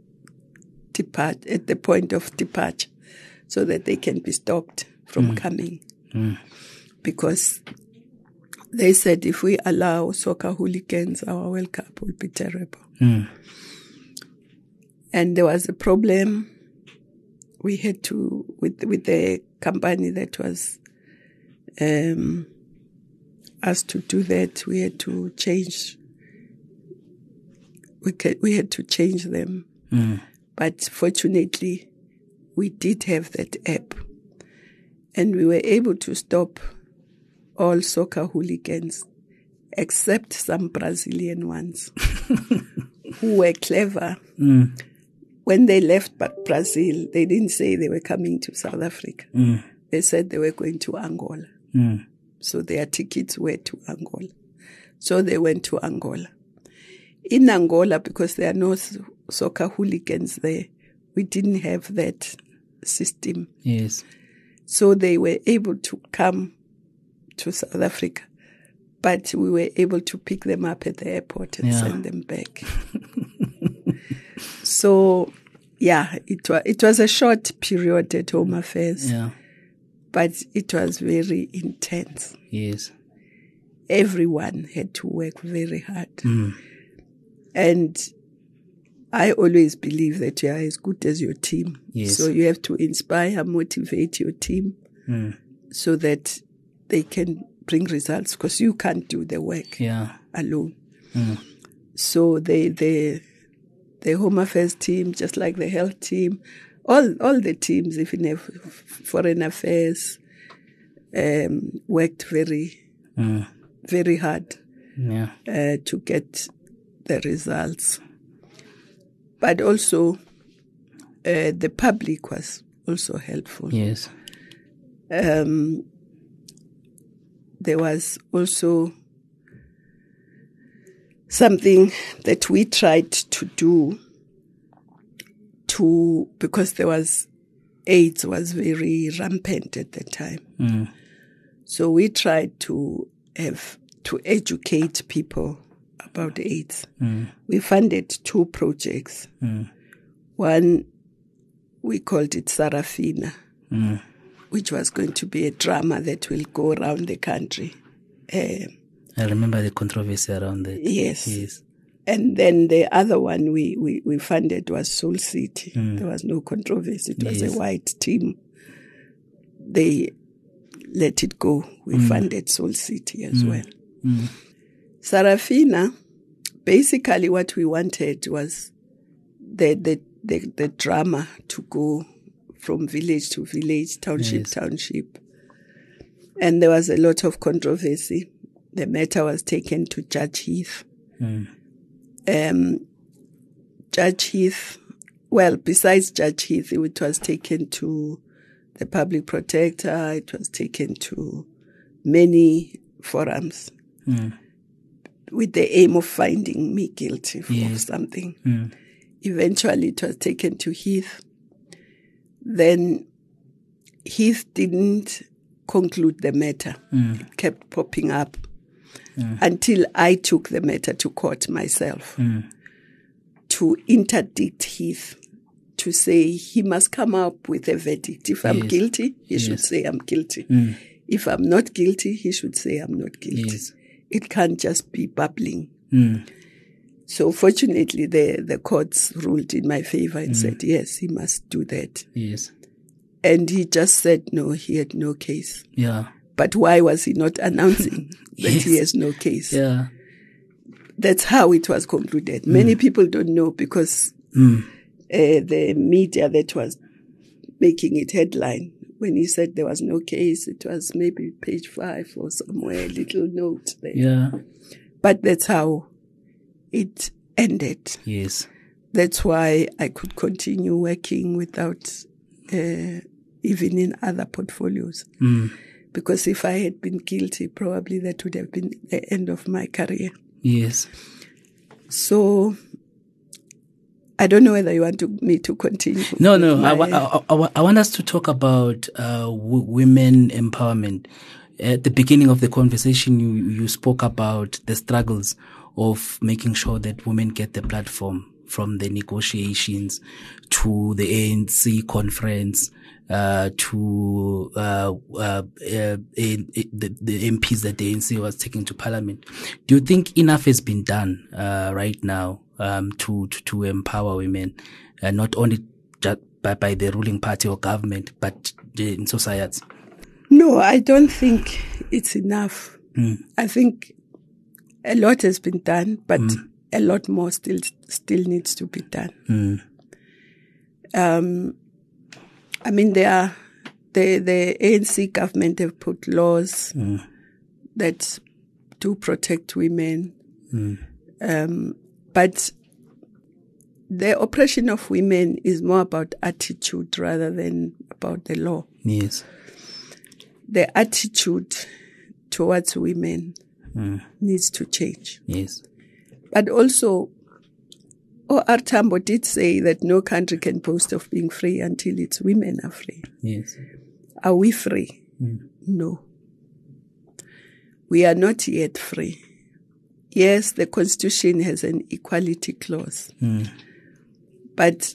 departure, so that they can be stopped from coming. Because they said if we allow soccer hooligans, our World Cup will be terrible. And there was a problem. We had to, with the company that was asked to do that, we had to change. We had to change them. But fortunately, we did have that app. And we were able to stop all soccer hooligans, except some Brazilian ones who were clever. When they left Brazil, they didn't say they were coming to South Africa. They said they were going to Angola. So their tickets were to Angola. So they went to Angola. In Angola, because there are no soccer hooligans there, we didn't have that system. Yes. So they were able to come to South Africa, but we were able to pick them up at the airport and send them back. So, it was a short period at Home Affairs, but it was very intense. Yes. Everyone had to work very hard. And I always believe that you are as good as your team. Yes. So you have to inspire, motivate your team so that they can bring results, because you can't do the work alone. So the Home Affairs team, just like the health team, all the teams, even Foreign Affairs, worked very, very hard to get the results. But also, the public was also helpful. Yes. There was also something that we tried to do because there was AIDS was very rampant at the time. So we tried to educate people about AIDS. We funded 2 projects. One, we called it Sarafina, which was going to be a drama that will go around the country. I remember the controversy around that. Yes. And then the other one we funded was Soul City. There was no controversy. It was a white team. They let it go. We funded Soul City as well. Sarafina, basically what we wanted was the drama to go from village to village, township. And there was a lot of controversy. The matter was taken to Judge Heath. Judge Heath, besides Judge Heath, it was taken to the public protector. It was taken to many forums with the aim of finding me guilty of something. Eventually, it was taken to Heath. Then Heath didn't conclude the matter. It kept popping up until I took the matter to court myself to interdict Heath, to say he must come up with a verdict. If I'm guilty, he should say I'm guilty. If I'm not guilty, he should say I'm not guilty. It can't just be bubbling. So fortunately, the courts ruled in my favor and said, yes, he must do that. Yes. And he just said, no, he had no case. Yeah. But why was he not announcing that he has no case? Yeah. That's how it was concluded. Many people don't know because the media that was making it headline, when he said there was no case, it was maybe page 5 or somewhere, a little note there. Yeah. But that's how it ended. Yes. That's why I could continue working without even in other portfolios. Because if I had been guilty, probably that would have been the end of my career. Yes. So I don't know whether you want me to continue. No. I want us to talk about women empowerment. At the beginning of the conversation, you spoke about the struggles of making sure that women get the platform, from the negotiations to the ANC conference, to the MPs that the ANC was taking to parliament. Do you think enough has been done right now to empower women, not only just by the ruling party or government, but in society? No, I don't think it's enough. I think a lot has been done, but a lot more still needs to be done. I mean, the ANC government have put laws that do protect women, but the oppression of women is more about attitude rather than about the law. Yes. The attitude towards women needs to change. Yes. But also, O.R. Tambo did say that no country can boast of being free until its women are free. Yes. Are we free? No. We are not yet free. Yes, the Constitution has an equality clause. But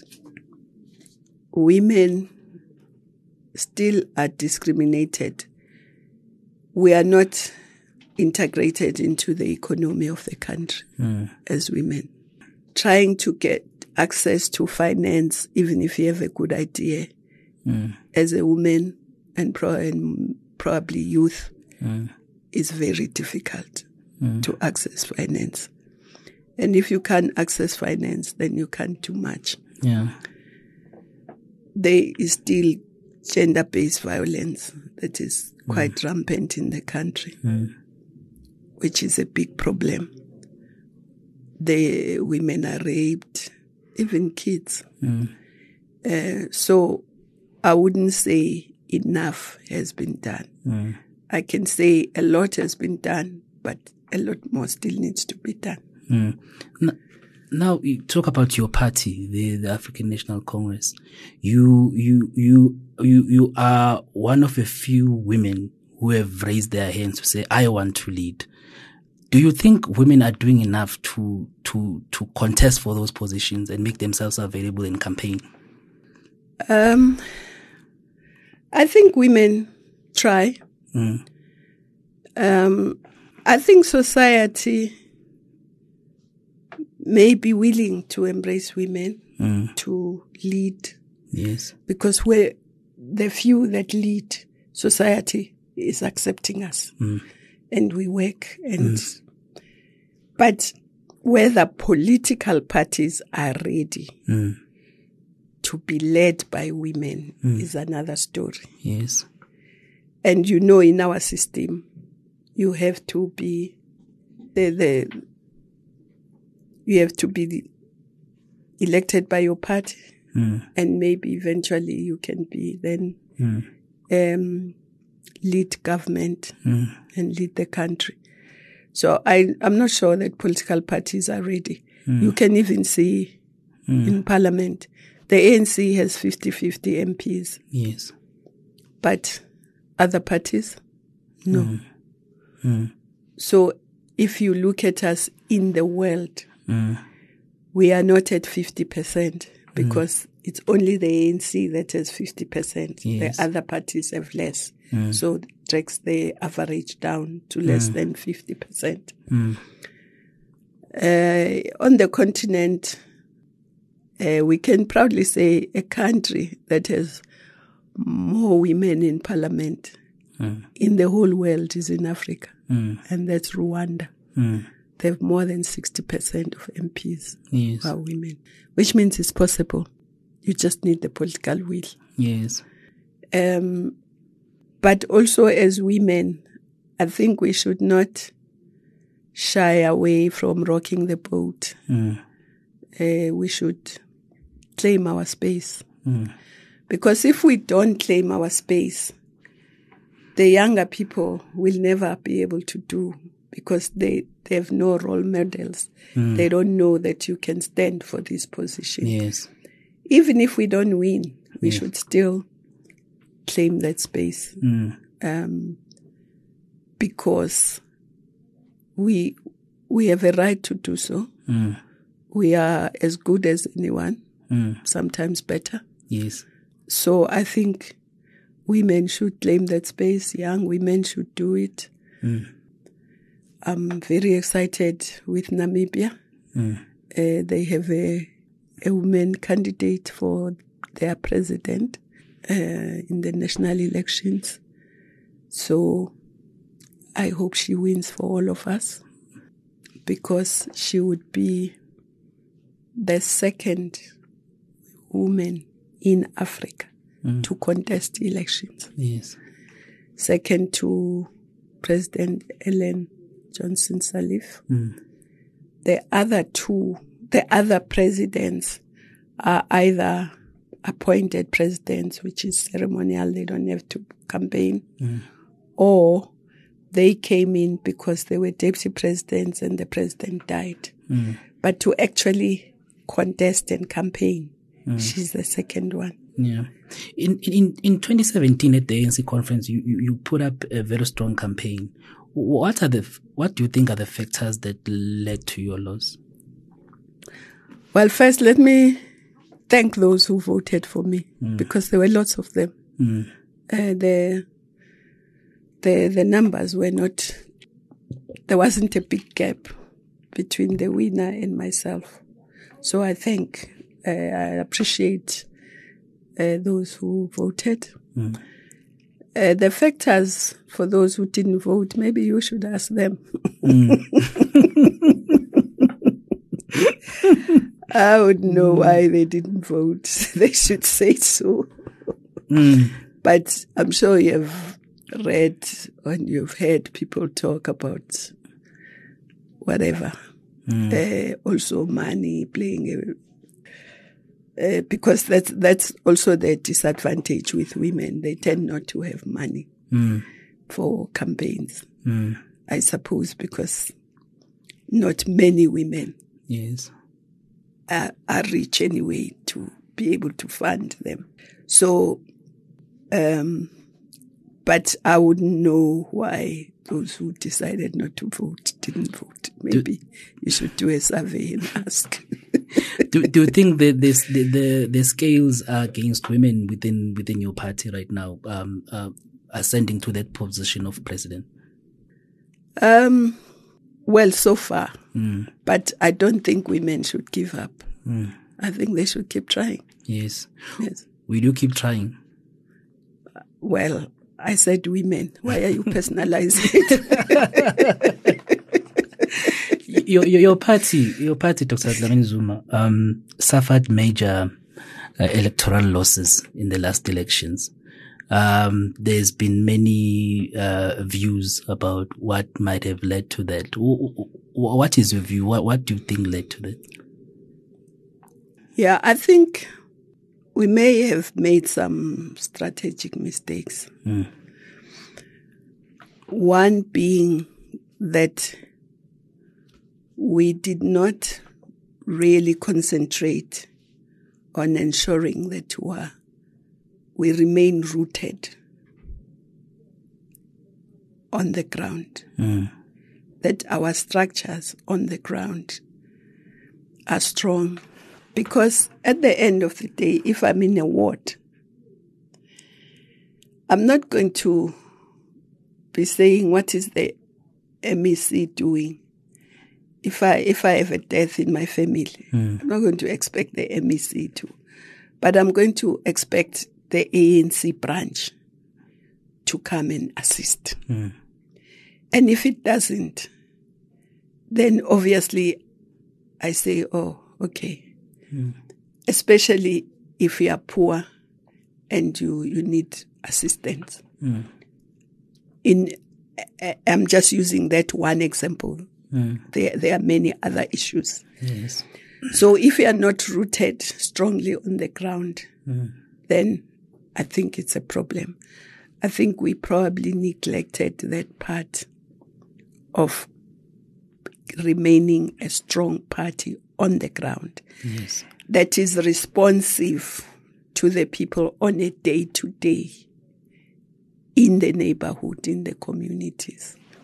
women still are discriminated. We are not integrated into the economy of the country as women. Trying to get access to finance, even if you have a good idea, as a woman and probably youth, is very difficult to access finance. And if you can't access finance, then you can't do much. Yeah. There is still gender-based violence that is quite rampant in the country, which is a big problem. The women are raped, even kids. So I wouldn't say enough has been done. I can say a lot has been done, but a lot more still needs to be done. Now you talk about your party, the African National Congress. You are one of a few women who have raised their hands to say, I want to lead. Do you think women are doing enough to contest for those positions and make themselves available in campaign? I think women try. I think society may be willing to embrace women to lead. Yes. Because we're the few that lead, society is accepting us. And we work. But whether political parties are ready to be led by women is another story. Yes. And in our system, you have to be you have to be elected by your party, and maybe eventually you can be then lead government and lead the country. So I'm not sure that political parties are ready. You can even see in parliament, the ANC has 50-50 MPs. Yes. But other parties, no. So if you look at us in the world, we are not at 50% because it's only the ANC that has 50%. Yes. The other parties have less. So it drags the average down to less than 50%. On the continent, we can proudly say a country that has more women in parliament in the whole world is in Africa, and that's Rwanda. They have more than 60% of MPs who are women, which means it's possible. You just need the political will. Yes. But also as women, I think we should not shy away from rocking the boat. We should claim our space. Because if we don't claim our space, the younger people will never be able to do, because they have no role models. They don't know that you can stand for this position. Yes. Even if we don't win, we should still claim that space. because we have a right to do so. We are as good as anyone, sometimes better. Yes. So I think women should claim that space. Young women should do it. I'm very excited with Namibia. They have a woman candidate for their president in the national elections. So I hope she wins for all of us, because she would be the second woman in Africa to contest elections. Yes. Second to President Ellen Johnson Sirleaf. The other presidents are either appointed presidents, which is ceremonial, they don't have to campaign, or they came in because they were deputy presidents and the president died. But to actually contest and campaign, she's the second one. Yeah. In 2017 at the ANC conference, you put up a very strong campaign. What do you think are the factors that led to your loss? Well, first, let me thank those who voted for me, because there were lots of them. The numbers were not, there wasn't a big gap between the winner and myself. So I appreciate those who voted. The factors for those who didn't vote, maybe you should ask them. I would know why they didn't vote. They should say so. But I'm sure you've read and you've heard people talk about whatever. Also money playing because that's also the disadvantage with women. They tend not to have money for campaigns. I suppose because not many women are rich anyway to be able to fund them. So, but I wouldn't know why those who decided not to vote didn't vote. Maybe you should do a survey and ask. Do you think that the scales are against women within your party right now, ascending to that position of president? Well, so far, but I don't think women should give up. I think they should keep trying. Yes. Will you keep trying? Well, I said women. Why are you personalizing it? Your party, Dr. Dlamini Zuma, suffered major electoral losses in the last elections. There's been many views about what might have led to that. What is your view? What do you think led to that? Yeah, I think we may have made some strategic mistakes. One being that we did not really concentrate on ensuring that we remain rooted on the ground, that our structures on the ground are strong. Because at the end of the day, if I'm in a ward, I'm not going to be saying, what is the MEC doing? If I have a death in my family, I'm not going to expect the MEC to. But I'm going to expect the ANC branch to come and assist. And if it doesn't, then obviously I say, oh, okay. Especially if you are poor and you need assistance. I'm just using that one example. There are many other issues. Yes. So if you are not rooted strongly on the ground, then I think it's a problem. I think we probably neglected that part of remaining a strong party on the ground. Yes. That is responsive to the people on a day-to-day in the neighborhood, in the communities.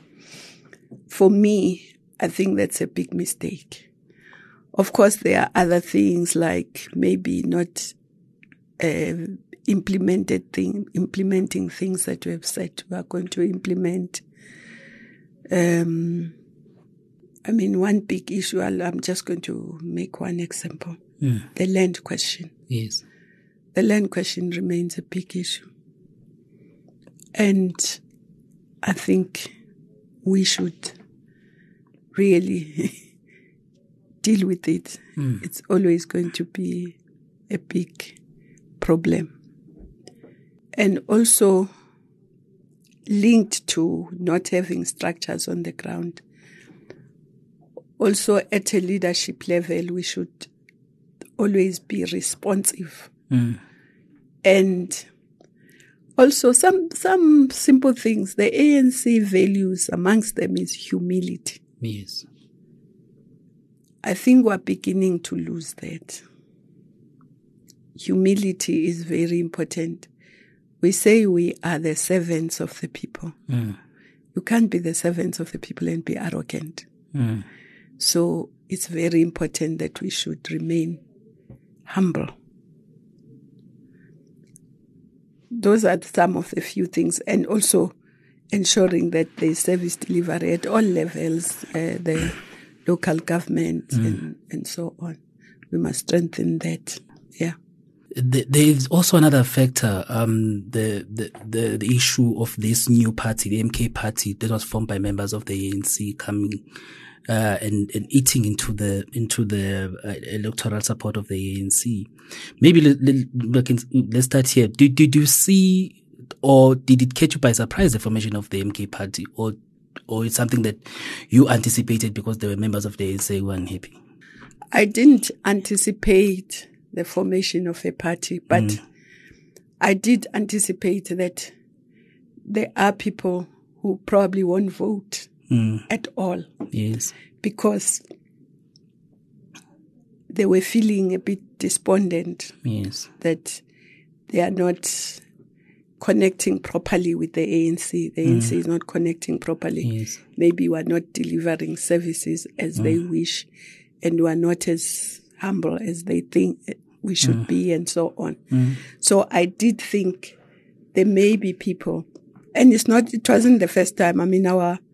for me, I think that's a big mistake. Of course, there are other things like maybe not implementing things that we have said we are going to implement. One big issue, I'm just going to make one example. The land question. Yes. The land question remains a big issue. And I think we should really deal with it. It's always going to be a big problem. And also linked to not having structures on the ground. Also at a leadership level, we should always be responsive. And also some simple things. The ANC values amongst them is humility. Yes. I think we're beginning to lose that. Humility is very important. We say we are the servants of the people. You can't be the servants of the people and be arrogant. So it's very important that we should remain humble. Those are some of the few things. And also ensuring that there's service delivery at all levels, the local government and so on. We must strengthen that. Yeah. There's also another factor, the issue of this new party, the MK party, that was formed by members of the ANC coming and eating into the electoral support of the ANC. Maybe let's start here. Did you see, or did it catch you by surprise, the formation of the MK party, or it's something that you anticipated because there were members of the ANC who were unhappy? I didn't anticipate the formation of a party, but I did anticipate that there are people who probably won't vote at all. Yes. Because they were feeling a bit despondent. Yes. That they are not connecting properly with the ANC. The ANC is not connecting properly. Yes. Maybe we are not delivering services as they wish, and we are not as humble as they think we should be, and so on. So I did think there may be people, and it wasn't the first time. I mean,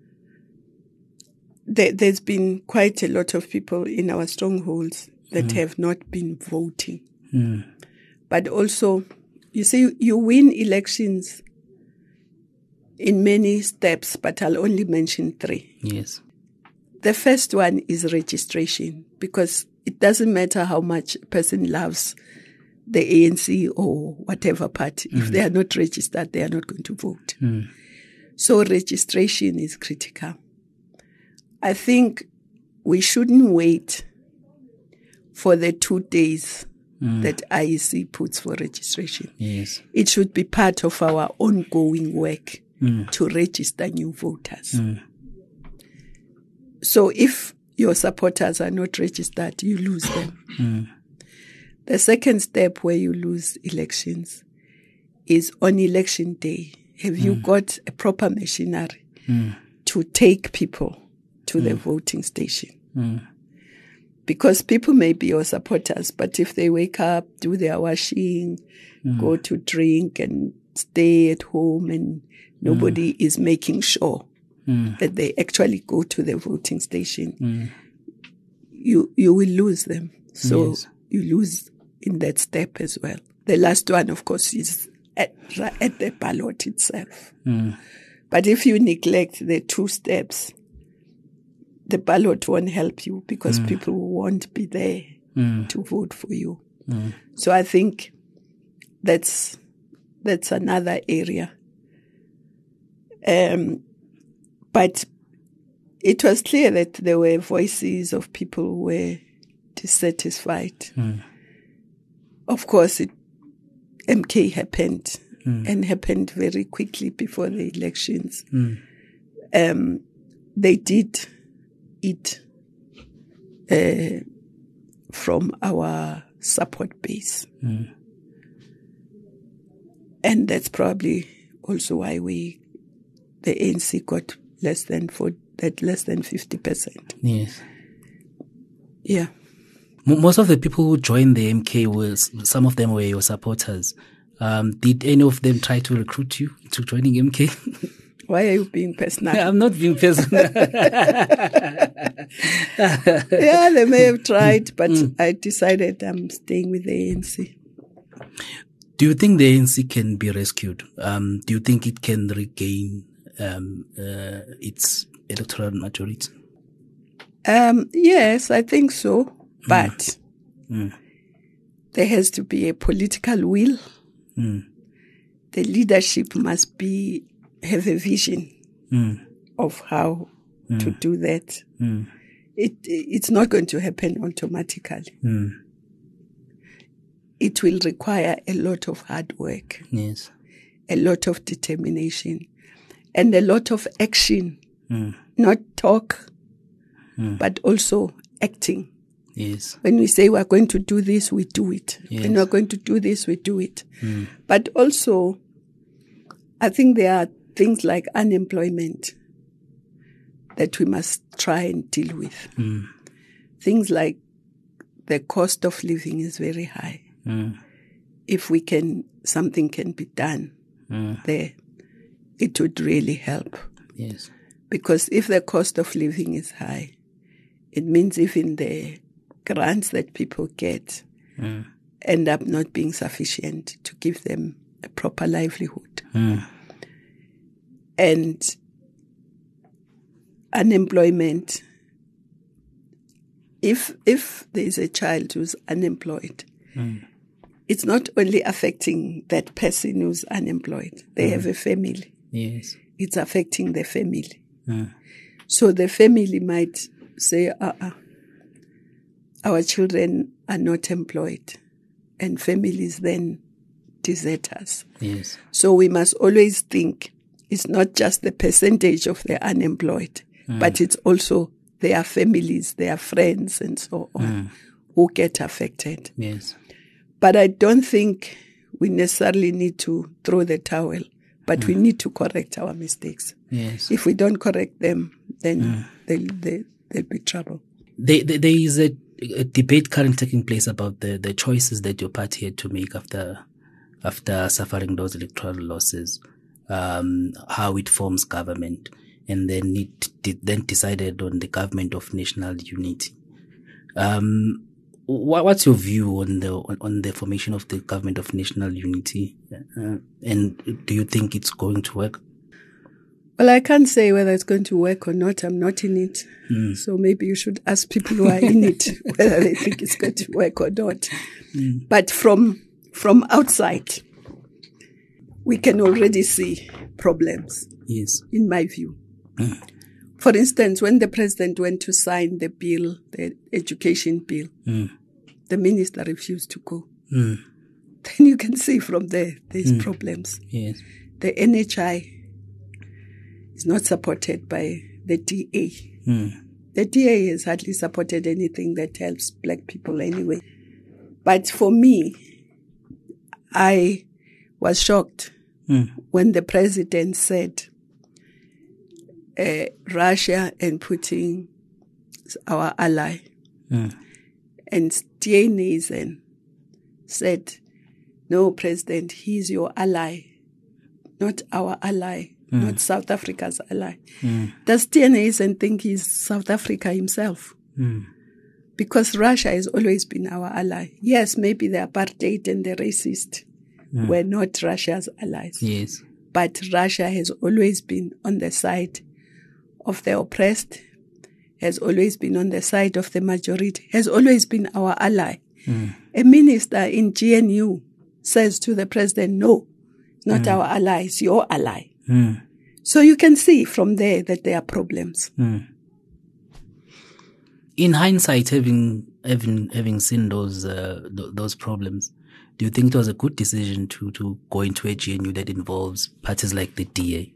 there's been quite a lot of people in our strongholds that have not been voting. But also, you see, you win elections in many steps, but I'll only mention 3. Yes. The first one is registration, because it doesn't matter how much a person loves the ANC or whatever party. If they are not registered, they are not going to vote. So registration is critical. I think we shouldn't wait for the 2 days that IEC puts for registration. Yes. It should be part of our ongoing work to register new voters. So if your supporters are not registered, you lose them. The second step where you lose elections is on election day. Have you got a proper machinery to take people to the voting station? Because people may be your supporters, but if they wake up, do their washing, go to drink and stay at home, and nobody is making sure that they actually go to the voting station, you will lose them. So you lose in that step as well. The last one, of course, is at the ballot itself. But if you neglect the 2 steps, the ballot won't help you, because people won't be there to vote for you. So I think that's another area. But it was clear that there were voices of people who were dissatisfied. Of course, MK happened and happened very quickly before the elections. They did eat from our support base. And that's probably also why the ANC got less than that less than 50%. Yes. Yeah. Most of the people who joined the MK some of them were your supporters. Did any of them try to recruit you to joining MK? Why are you being personal? I'm not being personal. Yeah, they may have tried, but I decided I'm staying with the ANC. Do you think the ANC can be rescued? Do you think it can regain its electoral majority? Yes, I think so. But there has to be a political will. The leadership must have a vision of how to do that. It's not going to happen automatically. It will require a lot of hard work, yes, a lot of determination, and a lot of action. Not talk, but also acting. Yes. When we say we're going to do this, we do it. Yes. When we're going to do this, we do it. But also, I think there are things like unemployment that we must try and deal with. Things like the cost of living is very high. If something can be done there, it would really help. Yes. Because if the cost of living is high, it means even the grants that people get end up not being sufficient to give them a proper livelihood. And unemployment, if there is a child who's unemployed, it's not only affecting that person who's unemployed. They have a family. Yes. It's affecting the family. So the family might say, our children are not employed, and families then desert us. Yes. So we must always think it's not just the percentage of the unemployed, but it's also their families, their friends, and so on who get affected. Yes. But I don't think we necessarily need to throw the towel, but we need to correct our mistakes. Yes. If we don't correct them, then there'll be trouble. There is a debate currently taking place about the choices that your party had to make after suffering those electoral losses, how it forms government, and then it decided on the government of national unity. What's your view on the formation of the government of national unity, and do you think it's going to work? Well, I can't say whether it's going to work or not. I'm not in it. So maybe you should ask people who are in it whether they think it's going to work or not. But from outside, we can already see problems, yes, in my view. For instance, when the president went to sign the bill, the education bill, the minister refused to go. Then you can see from there's problems. Yes. The NHI is not supported by the DA. The DA has hardly supported anything that helps black people anyway. But for me, I was shocked when the president said Russia and Putin is our ally. And Steenhuisen said, no, President, he's your ally, not our ally. Not South Africa's ally. Does Steenhuisen think he's South Africa himself? Because Russia has always been our ally. Yes, maybe the apartheid and the racist were not Russia's allies. Yes. But Russia has always been on the side of the oppressed, has always been on the side of the majority, has always been our ally. A minister in GNU says to the president, no, it's not our ally, it's your ally. So you can see from there that there are problems. In hindsight, having seen those problems, do you think it was a good decision to go into a GNU that involves parties like the DA?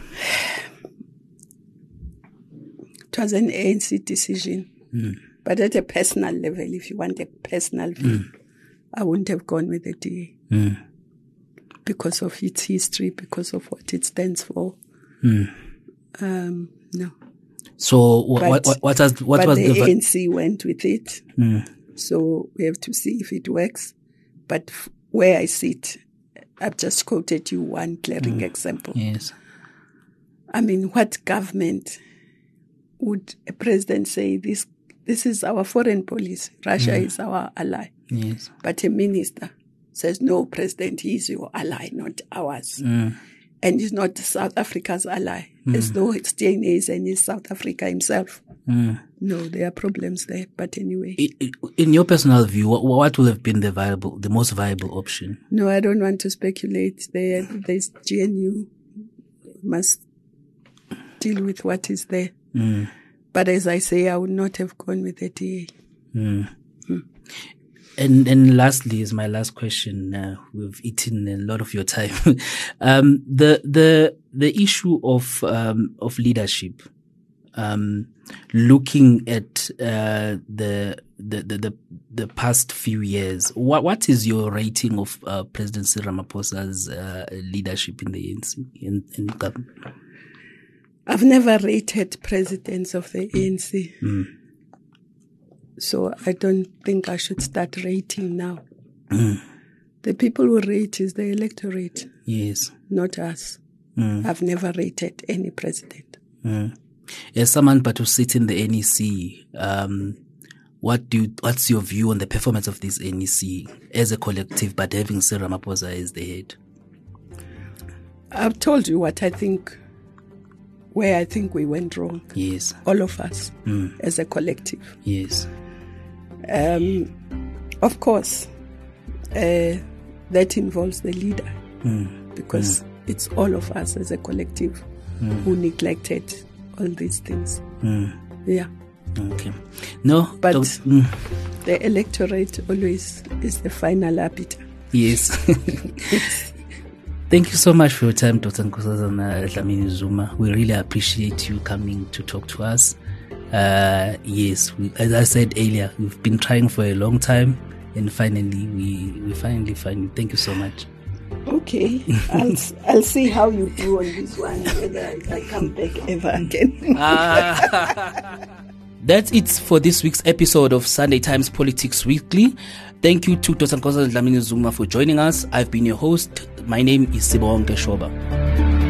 It was an ANC decision. But at a personal level, if you want a personal view, I wouldn't have gone with the DA. Because of its history, because of what it stands for. No. So what was the the ANC went with it. So we have to see if it works. But where I sit, I've just quoted you one glaring example. Yes. I mean, what government would a president say, this is our foreign policy, Russia is our ally. Yes. But a minister says, no, President, he is your ally, not ours. And he's not South Africa's ally, as though it's DNA and he's South Africa himself. No, there are problems there. But anyway. In your personal view, what would have been the most viable option? No, I don't want to speculate. There's GNU must deal with what is there. But as I say, I would not have gone with the DA. And lastly, is my last question. We've eaten a lot of your time. The issue of leadership. Looking at the past few years, what is your rating of President Cyril Ramaphosa's leadership in the ANC in government? I've never rated presidents of the ANC. So I don't think I should start rating now. The people who rate is the electorate. Yes. Not us. I've never rated any president. As someone but to sit in the NEC, what's your view on the performance of this NEC as a collective, but having Cyril Ramaphosa as the head? I've told you what I think, where I think we went wrong. Yes. All of us as a collective. Yes. Of course, that involves the leader because it's all of us as a collective who neglected all these things. Yeah. Okay. No, but the electorate always is the final arbiter. Yes. Thank you so much for your time, Dr. Nkosazana Dlamini Zuma. We really appreciate you coming to talk to us. Yes, as I said earlier, we've been trying for a long time, and finally, we finally find you. Thank you so much. Okay, I'll see how you do on this one, whether I come back ever again. That's it for this week's episode of Sunday Times Politics Weekly. Thank you to Dr. Nkosazana Dlamini Zuma for joining us. I've been your host. My name is Sibonke Shoba.